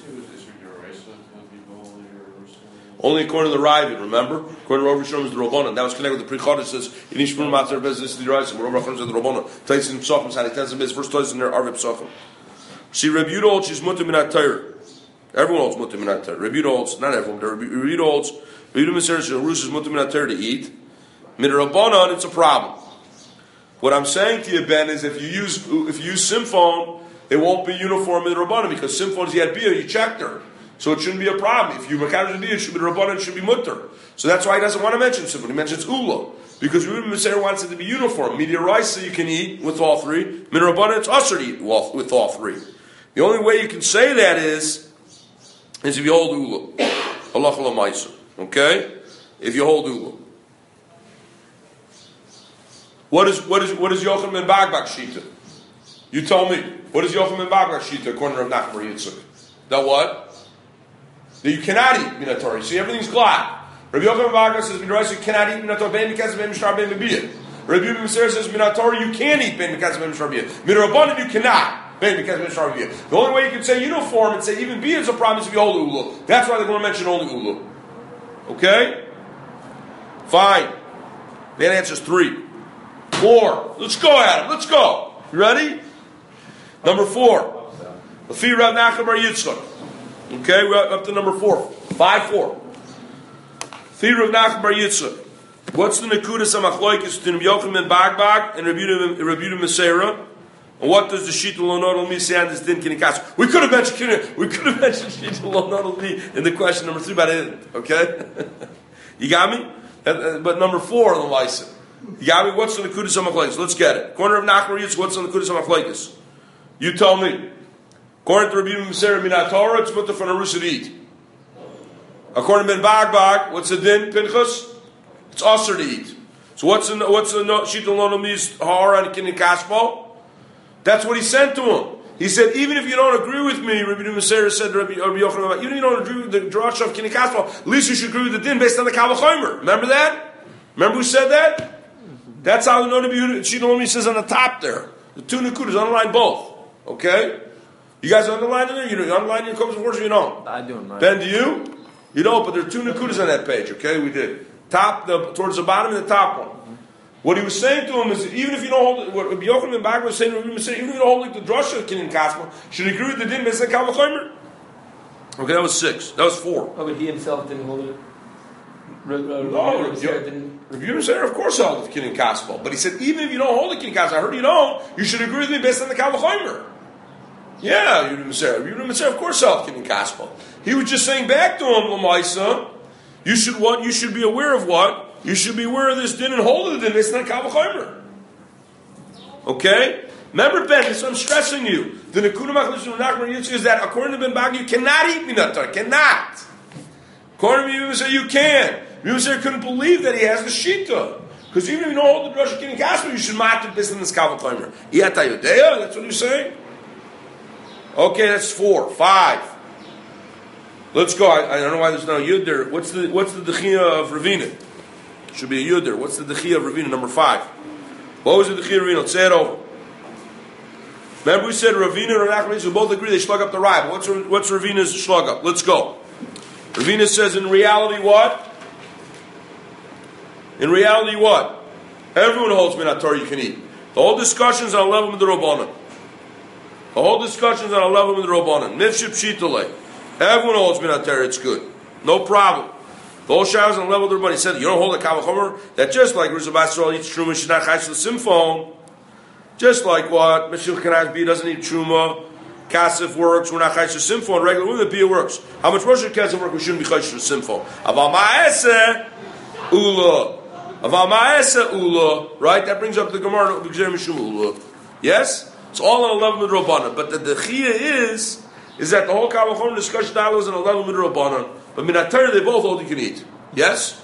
Only according to the Ravid, remember? According to Rav Rishon is the Rabbanan. That was connected with the Pre-Chodesh. It says, Inish Pur Matzar Bez This is the Raisa. Rav Rishon is the Rabbanan. Tais in Psachim, Sani Tais in Bez, first Tais in there, Arvei Psachim. See, Rabbi Yehuda holds she's mutter min HaTorah. Everyone holds mutter min HaTorah. Rabbi Yehuda holds, not everyone, but Rabbi Yehuda holds, Rabbi Yehuda says, Rus is mutter min HaTorah to eat. Min Rabbanan, it's a problem. What I'm saying to you, Ben, is if you use Simphon, it won't be uniform in the Rabbanan, because Simphon is yet bia, you checked her. So it shouldn't be a problem. If you Makadosh bia, it should be Rabbanan, it should be mutter. So that's why he doesn't want to mention Simphon. He mentions Ula. Because Reuben Meser wants it to be uniform. Media Raisa you can eat with all three. Min Rabbanan, it's usher to eat with all three. The only way you can say that is if you hold Ula. Allah Maisa. Okay? If you hold Ula. What is Yochanan ben Bagbak Shita? You tell me. What is Yochanan ben Bagbak Shita according to Rav Nachman bar Yitzchak? That what? That you cannot eat min HaTorah. You see, everything's glad. Rabbi Yochanan ben Bagbak says min HaTorah you cannot eat min HaTorah. Ben Mikaz ben Mishtar ben Mebiyah. Rabbi Yehuda Meser says min HaTorah you can eat ben Mikaz ben Mishtar ben Mebiyah. Min Rabbanan you cannot. Ben Mikaz ben Mishtar ben Mebiyah. The only way you can say uniform and say even bia is a problem is if you hold Ula. That's why they're going to mention only Ula. Okay? Fine. That answers 3. 4. Let's go, Adam. Let's go. You ready? Number 4. Lefi Rav Nachman bar Yitzchak. Okay, we're up to number 4. 5-4. Lefi Rav Nachman bar Yitzchak. What's the Nekudas HaMachloikis between Yochanan ben Bagbak and Rabbi Yehuda Meser? And what does the Shita Lo Nodal Mi say on this Din Kinikas? We could have mentioned Shita Lo Nodal Mi in the question number 3, but I didn't. Okay? You got me? But number 4 on the license. You got me? What's the Nekudas HaMachlekes? Let's get it. Corner of Nachman Yitzchak, what's the Nekudas HaMachlekes? You tell me. According to Rabbi Meser Minat Torah, it's mutter from Arusa to eat. According to Ben Bagbag, what's the din, Pinchas? It's usher to eat. So what's the Shita Lo Nodal Mi's Ha'ara and Kinin Kaspo? That's what he sent to him. He said, even if you don't agree with me, Rabbi Meser said to Rabbi Yochanan, even if you don't agree with the drasha of Kinin Kaspo, at least you should agree with the din based on the Kal V'chomer. Remember that? Remember who said that? That's how the Shita Lo Nodal Mi says on the top there. The 2 Nekudas, underline both. Okay? You guys underline it? You underline your codes of words or you don't? I do. Right? Ben, do you? You don't, but there are 2 Nekudas on that page, okay? We did. Towards the bottom and the top one. What he was saying to him is that even if you don't hold it, what Rabbi Yochanan ben Bagbag was saying, even if you don't hold like the drasha of Kinin Kaspa, should agree with the din based on Kal V'chomer? Okay, that was 6. That was 4. Oh, but he himself didn't hold it. No, Rabbi Meser, of course, held it Kinin Kaspa. But he said, even if you don't hold the Kinin Kaspa, I heard you don't, you should agree with me based on the Kal V'chomer. Yeah, Rabbi Meser, of course, held Kinin Kaspa. He was just saying back to him, Lamaisa, you should what? You should be aware of what? You should be aware of this din and hold of the din. It's not Kal V'chomer. Okay? Remember, Ben, this I'm stressing you. The Nekuda Machlekes of Nachman Yitzchak is that according to Ben Bagbag, you cannot eat Minat Torah. Cannot. According to Rabbi Meser, you can. Rabbi Meser couldn't believe that he has the Shita. Because even if you don't hold the drasha Kinin Kaspa, you should mat it based on this Kal V'chomer. Iyata Yodea? That's what you're saying? Okay, that's 4. 5. Let's go. I don't know why there's no Yud there. What's the Dechia of Ravina? Should be a Yud there. What's the Dechia of Ravina? Number 5. What was the Dechia of Ravina? Let's say it over. Remember we said Ravina and Nachman Yitzchak both agree they slug up the Rai. But what's Ravina's slug up? Let's go. Ravina says in reality what? In reality what? Everyone holds Minat Torah you can eat. The whole discussion's on a level of the Rabbanan. The whole discussion's on a level of the Rabbanan. Nifship Shitale. Everyone holds Minat Torah, it's good. No problem. The whole shah is on the level of the Rabbanan. He said, you don't hold a Kal V'chomer, that just like Rizal Basral eats Truma, she's not Chaysh L'Simfon. Just like what? Meshul Kanaz B doesn't eat Truma. Kasif works, we're not Chaysh L'Simfon. Regular women, the Bia works. How much Rosh Hashanah work, we shouldn't be Chaysh L'Simfon. Aval Ma'aseh Ula. Aval Ma'aseh Ula. Right? That brings up the Gemara, B'Gzer Mishum Ula. Yes? It's all on a level of the Rabbanan. But the Dechia is that the whole Kal V'chomer discussion dialogue is on a level of the Rabbanan. But Minat Torah, they both hold you can eat. Yes?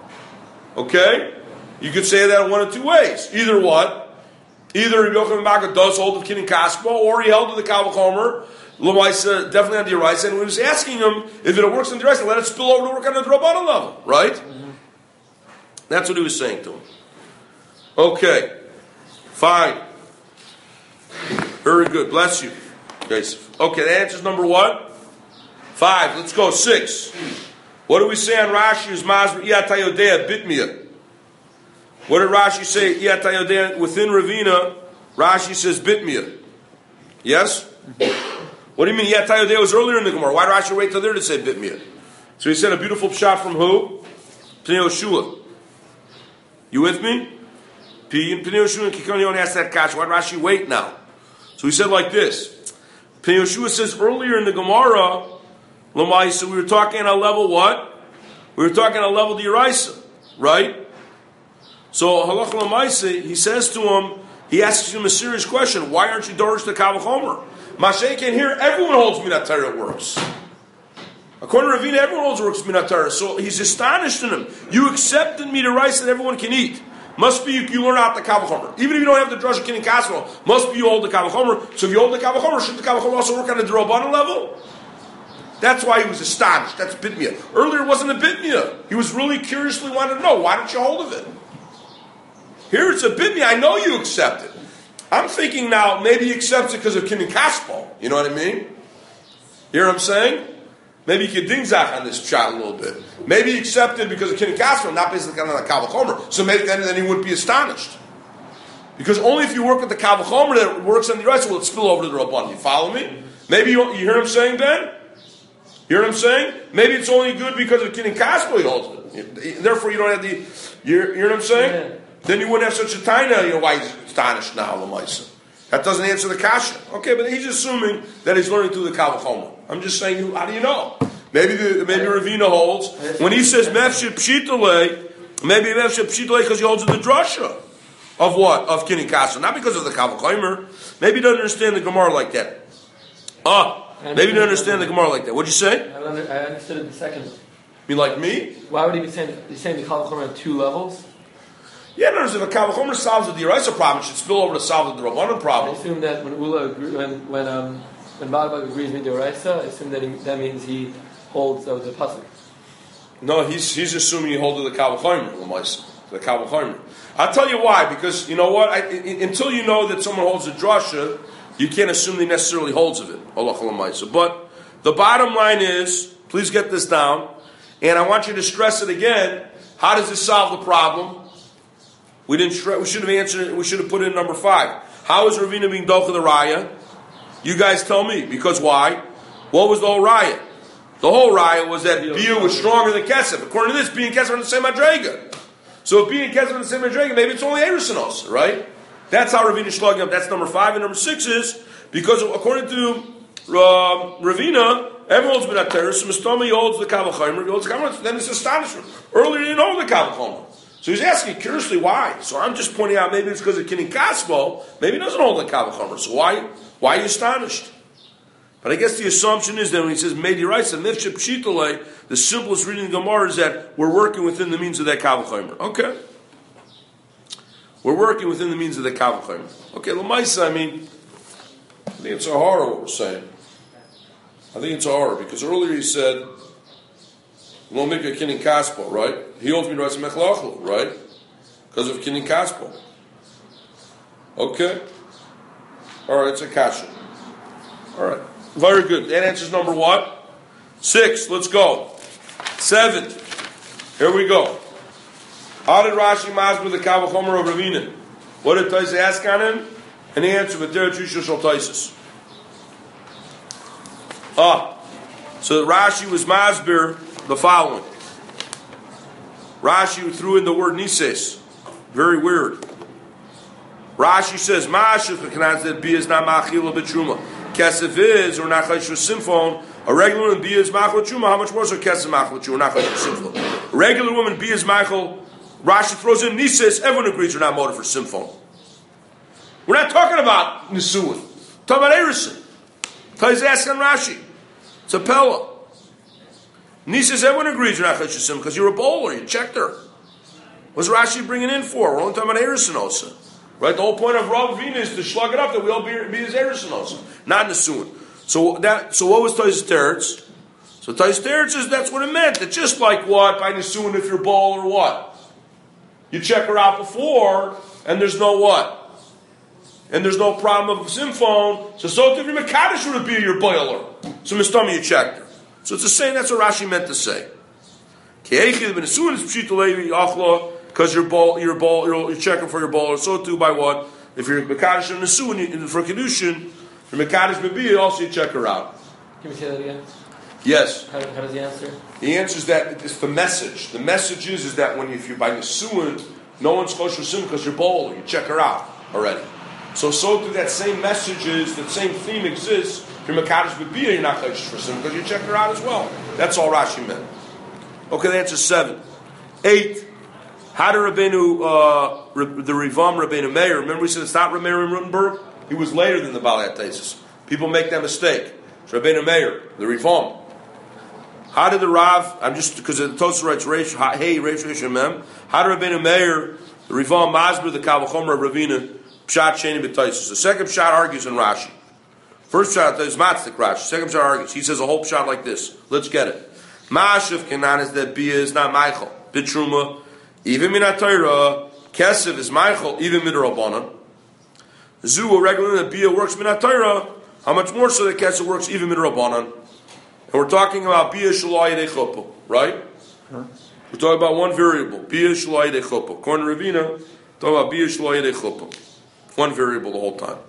Okay? You could say that in one of 2 ways. Either what? Either Rabbi Yochanan ben Bagbag does hold of Kinin Kaspa, or he held of the Kal V'chomer, L'maisa, definitely on the Yeraisa, and we was asking him, if it works on the Yeraisa, let it spill over to work on the Rabbanan level. Right? Mm-hmm. That's what he was saying to him. Okay. Fine. Very good. Bless you. Okay, that answers number what? 5. Let's go. 6. What do we say on Rashi's Mazr Iyatayodea Bitmiyah? What did Rashi say? Iyatayodea within Ravina, Rashi says Bitmiyah. Yes? What do you mean? Iyatayodea was earlier in the Gemara. Why did Rashi wait till there to say Bitmiyah? So he said a beautiful shot from who? Pnei Yoshua. You with me? Pnei Yoshua and Kikoni only asked that catch. Why did Rashi wait now? So he said like this. Pnei Yoshua says earlier in the Gemara, L'maisa, we were talking on a level what? We were talking on a level of the Yeraisa, right? So Halach L'maisa, he says to him, he asks him a serious question. Why aren't you Dorish the Kal V'chomer? Mashiach can hear everyone holds Minat Torah works. According to Ravina, everyone holds works Minat Torah. So he's astonished in him. You accepted me to rice that everyone can eat. Must be you learn out the Kal V'chomer. Even if you don't have the drasha Kinin Kaspa, must be you hold the Kal V'chomer. So if you hold the Kal V'chomer, shouldn't the Kal V'chomer also work on the D'Rabbanan level? That's why he was astonished. That's Bitmiyah. Earlier it wasn't a Bitmiyah. He was really curiously wanted to know, why don't you hold of it? Here it's a Bitmiyah. I know you accept it. I'm thinking now, maybe he accepts it because of Kinin Kaspa. You know what I mean? You hear what I'm saying? Maybe you could dingzach on this shot a little bit. Maybe he accepted because of Kinin Kaspa, not basically on the Kal V'chomer. So maybe then he wouldn't be astonished. Because only if you work with the Kal V'chomer that works on the right, will it spill over to the Rabbanan. You follow me? Maybe you hear what I'm saying, Ben? You hear what I'm saying? Maybe it's only good because of Kinin Kaspa he holds it. Therefore, you don't have the. You hear what I'm saying? Yeah. Then you wouldn't have such a taina. Why he's astonished now, Lamaisa. That doesn't answer the kasha. Okay, but he's assuming that he's learning through the Kal V'chomer. I'm just saying, how do you know? Maybe Ravina holds when he says Mefshit Pshitale, maybe Mefshit Pshitale because he holds in the drasha of what? Of Kini Kasha, not because of the Kal V'chomer. Maybe he doesn't understand the Gemara like that. Maybe he doesn't understand the Gemara like that. What'd you say? I understood it the second. You mean like me? Why would he be saying? He's saying the Kal V'chomer at two levels. Yeah, no, if the Kal V'chomer solves the D'Oraisa problem, it should spill over to solve the D'Rabbanan problem. I assume that when Balabag agrees with D'Oraisa, I assume that means he holds the pasuk. No, he's assuming he holds the Kal V'chomer, the Kal V'chomer. I'll tell you why, because you know what? Until you know that someone holds a drasha, you can't assume he necessarily holds of it. But the bottom line is, please get this down, and I want you to stress it again. How does this solve the problem? We should have answered it. We should have put in number 5. How is Ravina being docha the raya? You guys tell me. Because why? What was the whole raya? The whole raya was that Bia was stronger than Kesef. According to this, Bia and Kesef are in the same madrega. So if Bia and Kesef are in the same madrega, maybe it's only Erusinos, right? That's how Ravina is slugging up. That's number 5. And number 6 is, because according to Ravina, everyone's been at terror, so Mistami holds the Kal V'chomer, he holds the Kal V'chomer, then it's astonishment. Earlier he didn't hold the Kal V'chomer. So he's asking curiously why. So I'm just pointing out maybe it's because of Kinin Kaspo, maybe he doesn't hold the Kal V'chomer. So why are you astonished? But I guess the assumption is that when he says Meidi Raisa, Mifsheh Pshitale, the simplest reading of the Gemara is that we're working within the means of that Kal V'chomer. Okay. We're working within the means of the Kal V'chomer. Okay, L'maisa, I mean, I think it's a horror what we're saying. I think it's a horror, because earlier he said, Lo Mikra Kinin Kaspo, right? He holds me to Raisa Mechlachlu, right? Because of Kinin Kaspo. Okay. Alright, it's a kasha. Alright. Very good. That answers number what? 6. Let's go. 7. Here we go. How did Rashi masber the Kal V'chomer of Ravina? What did Taisa ask on him? And he answered with Deret Rishon Shel Taisus. So Rashi was masber the following. Rashi threw in the word nises. Very weird. Rashi says, Ma'ashiv v'kanaz that Bia is not ma'achila b'truma. Kesef is, or nachayish v'simfon. A regular woman, Bia is ma'achil truma. How much more so Kesef ma'achil truma, nachayish v'simfon? A regular woman, Bia is ma'achil. Rashi throws in nises. Everyone agrees we're not motive for simfon. We're not talking about nisuin. We're talking about erison. He's asking Rashi. It's a pella. Nises, everyone agrees you're not chayish v'simfon because you're a bowler. You checked her. What's Rashi bringing in for? We're only talking about erison also. Right, the whole point of Rav Vina is to slug it up that we all be as Erison also, not Nesuin. So what was Tais Teretz? So Tais Teretz is that's what it meant. That just like what by Nesuin if you're ball or what, you check her out before and there's no what, and there's no problem of Simphone. So if you're Mekadosh would be your boiler. So Mistami you checked her. So it's the same. That's what Rashi meant to say. Because you're checking for your ball, so too by what? If you're Mekadosh and Nesuin for Kedushin, you're Mekadosh B'Biyah, also you check her out. Can we say that again? Yes. How does he answer? He answers that it's the message. The message is that when if you're by Nesuin, no one's close to Nesuin because you're bowler, you check her out already. So too that same message is, that same theme exists. If you're Mekadosh B'Biyah, you're not close to Nesuin because you check her out as well. That's all Rashi meant. Okay, the answer 7. 8. How did Rabbeinu, the Rivam Rabbeinu Meir, remember we said it's not Rabbeinu Rutenberg? He was later than the Balei Tesis. People make that mistake. It's Rabbeinu Meir, the Rivam. How did the Rav, I'm just, because the Tosafos writes, hey, Reish Reish Mem, how did Rabbeinu Meir, the Rivam Masber, the Kal V'chomer of Ravina, Pshat Sheni B'Taisus? The second Pshat argues in Rashi. First Pshat is Matzdik Rashi. Second Pshat argues. He says a whole Pshat like this. Let's get it. Ma'ashiv Kenan is that Bia is not Michael. Bitruma. Even minat Torah, Kesef is Michael, even midrabanan. Zu, a regular that Bia works minat Torah, how much more so that Kesef works even midrabanan? And we're talking about Bia Shalai de Chopo, right? We're talking about one variable, Bia Shalai de Chopo. According to Ravina, talking about Bia Shalai de Chopo. One variable the whole time.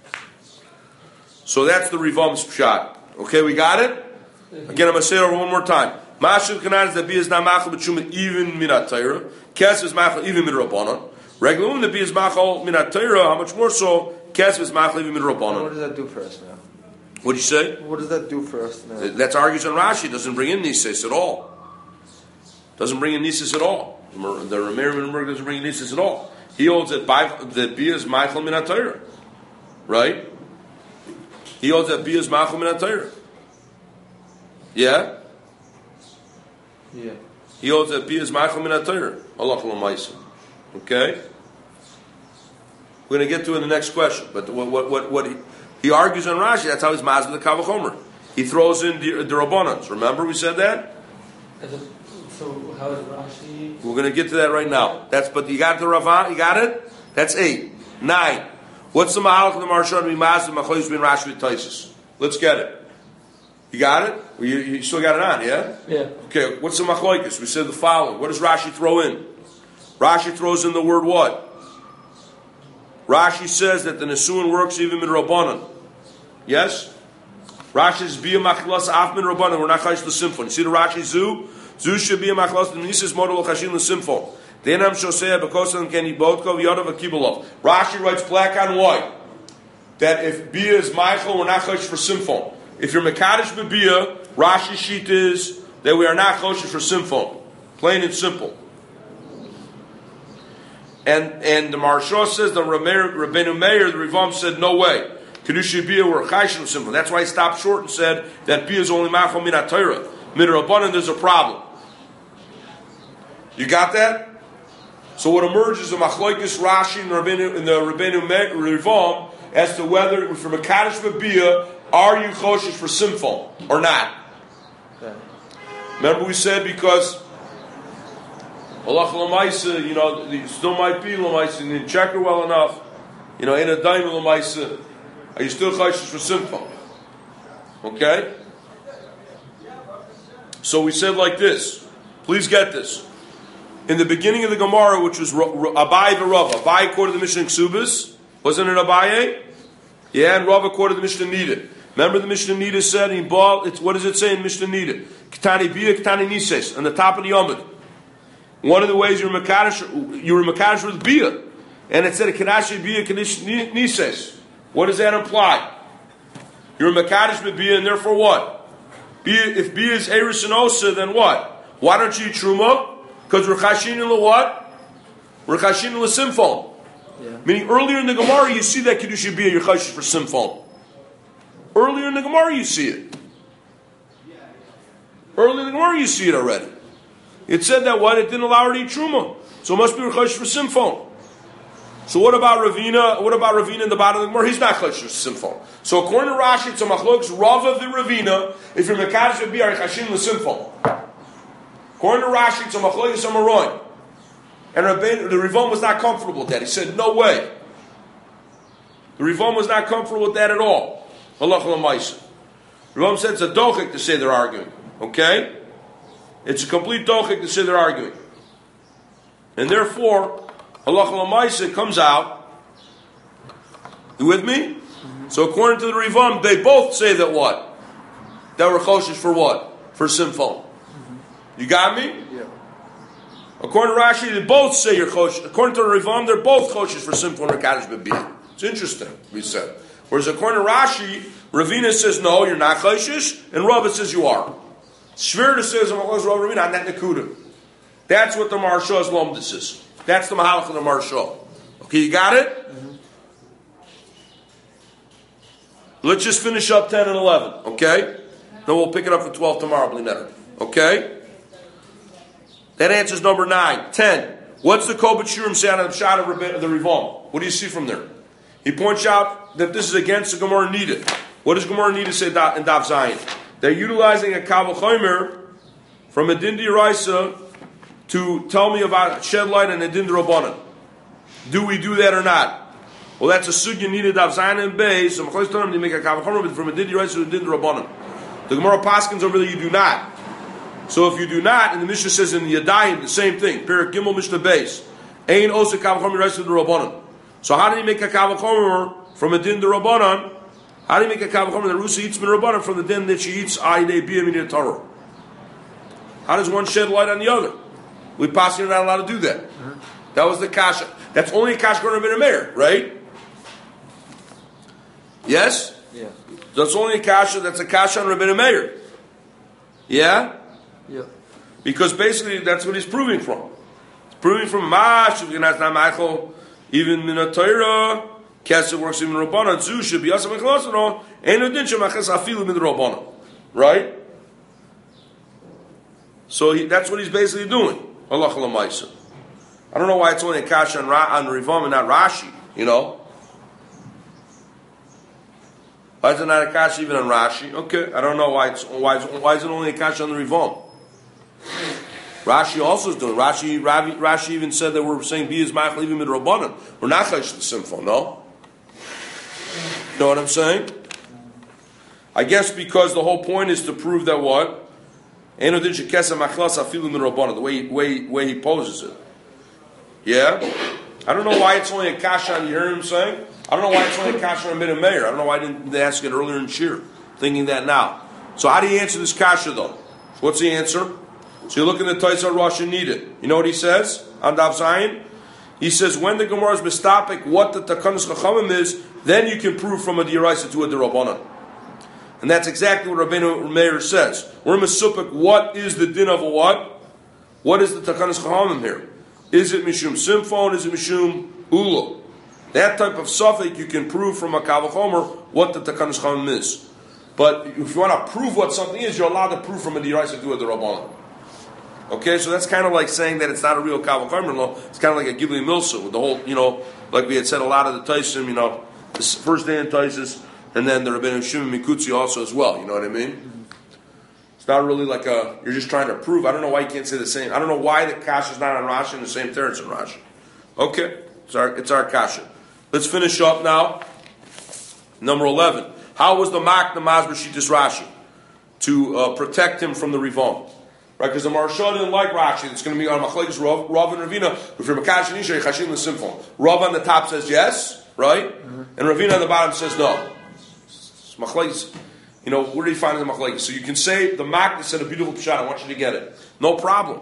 So that's the Rivam's Pshat. Okay, we got it? Again, I'm going to say it over one more time. Mashiv Kanan is that Bia is not Machal B'Tshuma even minat Torah. Kes is Machal even midrabanan. Regular woman that Bia is Machal minat Torah. How much more so? Kesvis Machlevi Midrabanan. What does that do for us now? What'd you say? What does that do for us now? That's argues on Rashi. Doesn't bring in Nisis at all. Doesn't bring in Nisis at all. The Rameir Minberg doesn't bring in Nisis at all. He holds that Bia is Michael Min HaTorah. Right? He holds that Bia is Michael Min HaTorah. Yeah? Yeah. He holds that Bia is Michael Min HaTorah. Allah L'maisa. Okay? We're going to get to it in the next question. But what he argues on Rashi, that's how he's mazed the Kavachomer. He throws in the Rabbanans. Remember we said that? So how is Rashi? We're going to get to that right now. But you got the Ravan, you got it? That's 8. 9. What's the Mahalach of the Marshan? We mazed the Machoyis bin Rashi with Taisus. Let's get it. You got it? You still got it on, yeah? Yeah. Okay, what's the Machoyis? We said the following. What does Rashi throw in? Rashi throws in the word what? Rashi says that the Nesuin works even in Rabbanan. Yes? Rashi says, Bia Machilas Af min Rabbanan. We're not Chayish l'Simfon. You see the Rashi Zu? Zu should be a Machilas Nisis Model Chashin l'Simfon. Denam Shosea Bekosan Keni Botkov Yodav Akibalov. Rashi writes black on white that if Bia is Michael, we're not Chayish for Simfon. If you're Mekadosh B'Bia, Rashi sheet is that we are not Chayish for Simfon. Plain and simple. And the Maharsha says, the Rabbeinu Meir, the Rivam said, no way. Kedushi Bia were Chayshin simple. That's why he stopped short and said that Bia is only Machal Min HaTorah. Midrabanan, there's a problem. You got that? So what emerges is Machlokes Rashi and the Rabbeinu Meir, Rivam, as to whether, if you're Mekadosh B'Bia, are you Choshish for Simfon or not? Okay. Remember we said because Allah L'maisa, you still might be L'maisa, and you didn't check her well enough. In a dime L'maisa, are you still Chayshish for Simfon? Okay? So we said like this. Please get this. In the beginning of the Gemara, which was Abaye v'Rava, Abaye quoted the Mishnah in Ksubis. Wasn't it Abaye? Yeah, and Rava quoted the Mishnah Nida. Remember the Mishnah Nida said, what does it say in Mishnah Nida? Ketani Bia, Ketani Nises, on the top of the Yomid. One of the ways you were Mekadosh with Bia. And it said, Kedashi Bia, Kedash Nises. What does that imply? You're Mekadosh with Bia, and therefore what? If Bia is Eris and Osa, then what? Why don't you eat Truma? Because we're Chashin in what? We're Chashin in Simfon. Yeah. Meaning earlier in the Gemara you see that Kedusha Bia, you're Chashin for Simfon. Earlier in the Gemara you see it. Earlier in the Gemara you see it already. It said that what? It didn't allow her to eat Truma. So it must be Chashin for Simfon. So what about Ravina? What about Ravina in the bottom of the Gemara? He's not Chashin for Simfon. So according to Rashi, it's a Machlokes Rava the Ravina. If you're Mekadosh Bia, you're Chashin Simfon. According to Rashi, it's a Machlokes Amaroin. And the Rivam was not comfortable with that. He said, no way. The Rivam was not comfortable with that at all. Halach l'maisa. Rivam said it's a dochik to say they're arguing. Okay? It's a complete dochik to say they're arguing. And therefore, halach l'maisa comes out. You with me? Mm-hmm. So according to the Rivam, they both say that what? That we're choshesh for what? For Simfon. Mm-hmm. You got me? Yeah. According to Rashi, they both say you're choshesh. According to the Rivam, they're both choshesh for Simfon or Kaddish B'Biyah. It's interesting, we said. Whereas according to Rashi, Ravina says no, you're not choshesh, and Rava says you are. Shvirda says I'm Ravina, not Nakuda. That's what the Maharsha's Lomdus is. That's the Mahalach of the Maharsha. Okay, you got it? Mm-hmm. Let's just finish up 10 and 11, okay? Then we'll pick it up for 12 tomorrow, Blinetta. Okay? That answers number 9. 10. What's the Kobach Shurim say on the shot of the Rivam? What do you see from there? He points out that this is against the Gemara Nida. What does Gemara Nida say in Daf Zayin? They're utilizing a Kabul Chomer from a Dindi Raisa to tell me about shed light and a Dindi Rabbanan. Do we do that or not? Well, that's a Sugya Nida Daf Zayin and Beis. So they make a Kabul Chomer from a Dindi Raisa to a Dindi Rabbanan. The Gemara Paskins over there, you do not. So if you do not, and the Mishnah says in the Yadayim, the same thing. Perak Gimel Mishnah Beis. Ein Osa Kabul Chomer Raisa to the Rabbanan. So how did he make a Kabul Chomer from a din to Rabbanan? How do you make a Kabul Chomer that Rusa eats min Rabbanan from the din that she eats Aidei Bia Min Torah? How does one shed light on the other? We possibly not allowed to do that. Mm-hmm. That was the kasha. That's only a kasha going to be a mayor, right? Yes? Yeah. That's only a kasha, that's a kasha on Rabbeinu Meir. Yeah? Yeah. Because basically that's what he's proving from. He's proving from Mash, even Min HaTorah, Kesef works in Rabbanan, Zu should be Yasam Echlasano, Eino Din Shemachas Afilu Min Rabbanan. Right? So that's what he's basically doing. Allah Chalamaysa. I don't know why it's only a kasha on Rivam and not Rashi, you know? Why is it not a kasha even on Rashi? Okay, I don't know why is it only a kasha on the Rivam? Rashi also is doing. Rashi even said that we're saying Bi is Ma'ach Levim Mid Rabbanan. We're not Chaysh the Simfon, no? You know what I'm saying? I guess because the whole point is to prove that what? Eino Din Shekesa Machlas Afilu Mid Rabbanan, the way he poses it. Yeah? I don't know why it's only a kasha on, you hear him saying? I don't know why it's only a kasha on Min Meir. I don't know why didn't they ask it earlier in Shir, thinking that now. So how do you answer this kasha though? What's the answer? So you look in the Taisa Rosh and need it. You know what he says on Daf Zayin? He says when the Gemara is mistapik what the Takanas Chachamim is, then you can prove from a D'Oraisa to a D'Rabbanan. And that's exactly what Rabbeinu Meir says. We're misupik. What is the din of a what? What is the Takanas Chachamim here? Is it Mishum Simfon? Is it Mishum Ula? That type of suffix you can prove from a Kavachomer what the Takanas Chachamim is. But if you want to prove what something is, you're allowed to prove from a D'Oraisa to a D'Rabbanan. Okay, so that's kind of like saying that it's not a real Kavach Chomer law. It's kind of like a Gibli Milsa with the whole, like we had said, a lot of the Taisim, the first day in Taisis, and then the Rabbeinu Shimon Mikutzi also as well. You know what I mean? It's not really like you're just trying to prove. I don't know why you can't say the same. I don't know why the Kasha is not on Rashi and the same teretz in Rashi. Okay, it's our Kasha. Let's finish up now. Number 11. How was the Mak Namaz B'Shitas Rashi to protect him from the Rivom? Right, because the Maharsha didn't like Rashi. It's going to be on Machlekes Rav and Ravina. If you're Makash and Isha, Chashim the Simfon. Rav on the top says yes, right? Mm-hmm. And Ravina on the bottom says no. Machlekes, where do you find the Machlekes? So you can say the Makna said a beautiful pshat. I want you to get it. No problem.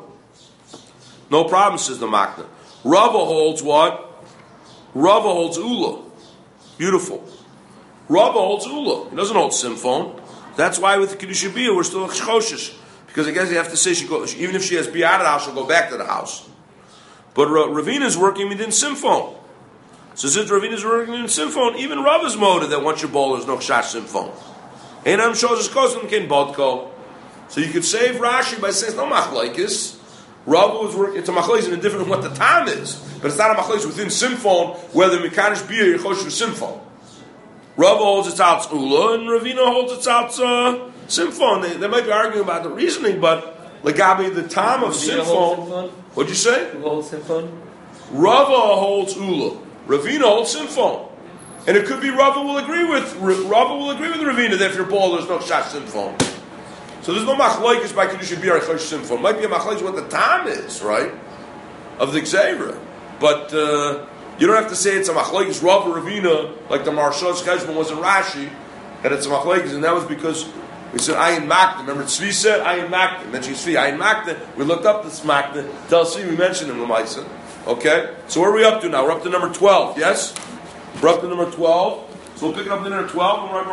No problem, says the Makna. Rava holds what? Rava holds Ula. Beautiful. Rava holds Ula. He doesn't hold Simfon. That's why with the Kiddush Bia we're still Choshish. Because I guess you have to say even if she has Bia out of the house, she'll go back to the house. But Ravina's working within Simfon. So since Ravina's working in Simfon, even Rav is motive that once your bowler is no Chash Simfon. Einam shows his kosim ken bodko. So you could save Rashi by saying it's no machlekes. Rav was working. It's a machlekes in a different what the time is, but it's not a machlekes within Simfon whether Mekanish Bia Yechosh Simfon. Rav holds it's out Ula and Ravina holds it's out Simfon. They might be arguing about the reasoning, but Lagabi the time of Simfon. What'd you say? Who holds Simfon? Rava holds Ula. Ravina holds Simfon. And it could be Rava will agree with Ravina that if your ball there's no Shash Simfon. So there's no machlokes by Kedusha Bia or Chosh Simfon. Might be a machlokes what the time is, right? Of the Gzeira. But you don't have to say it's a machlokes Rava Ravina like the Maharsha's Cheshbon was in Rashi, that it's a machlokes, and that was because we said Ayin Makna. Remember Tzvi said Ayin Makna. Mentioned Tzvi Ayin Makna. We looked up this Makna. Tell Tzvi we mentioned him Lamaisa. Okay? So where are we up to now? We're up to number 12, yes? We're up to number 12. So we'll pick it up to number 12 and we're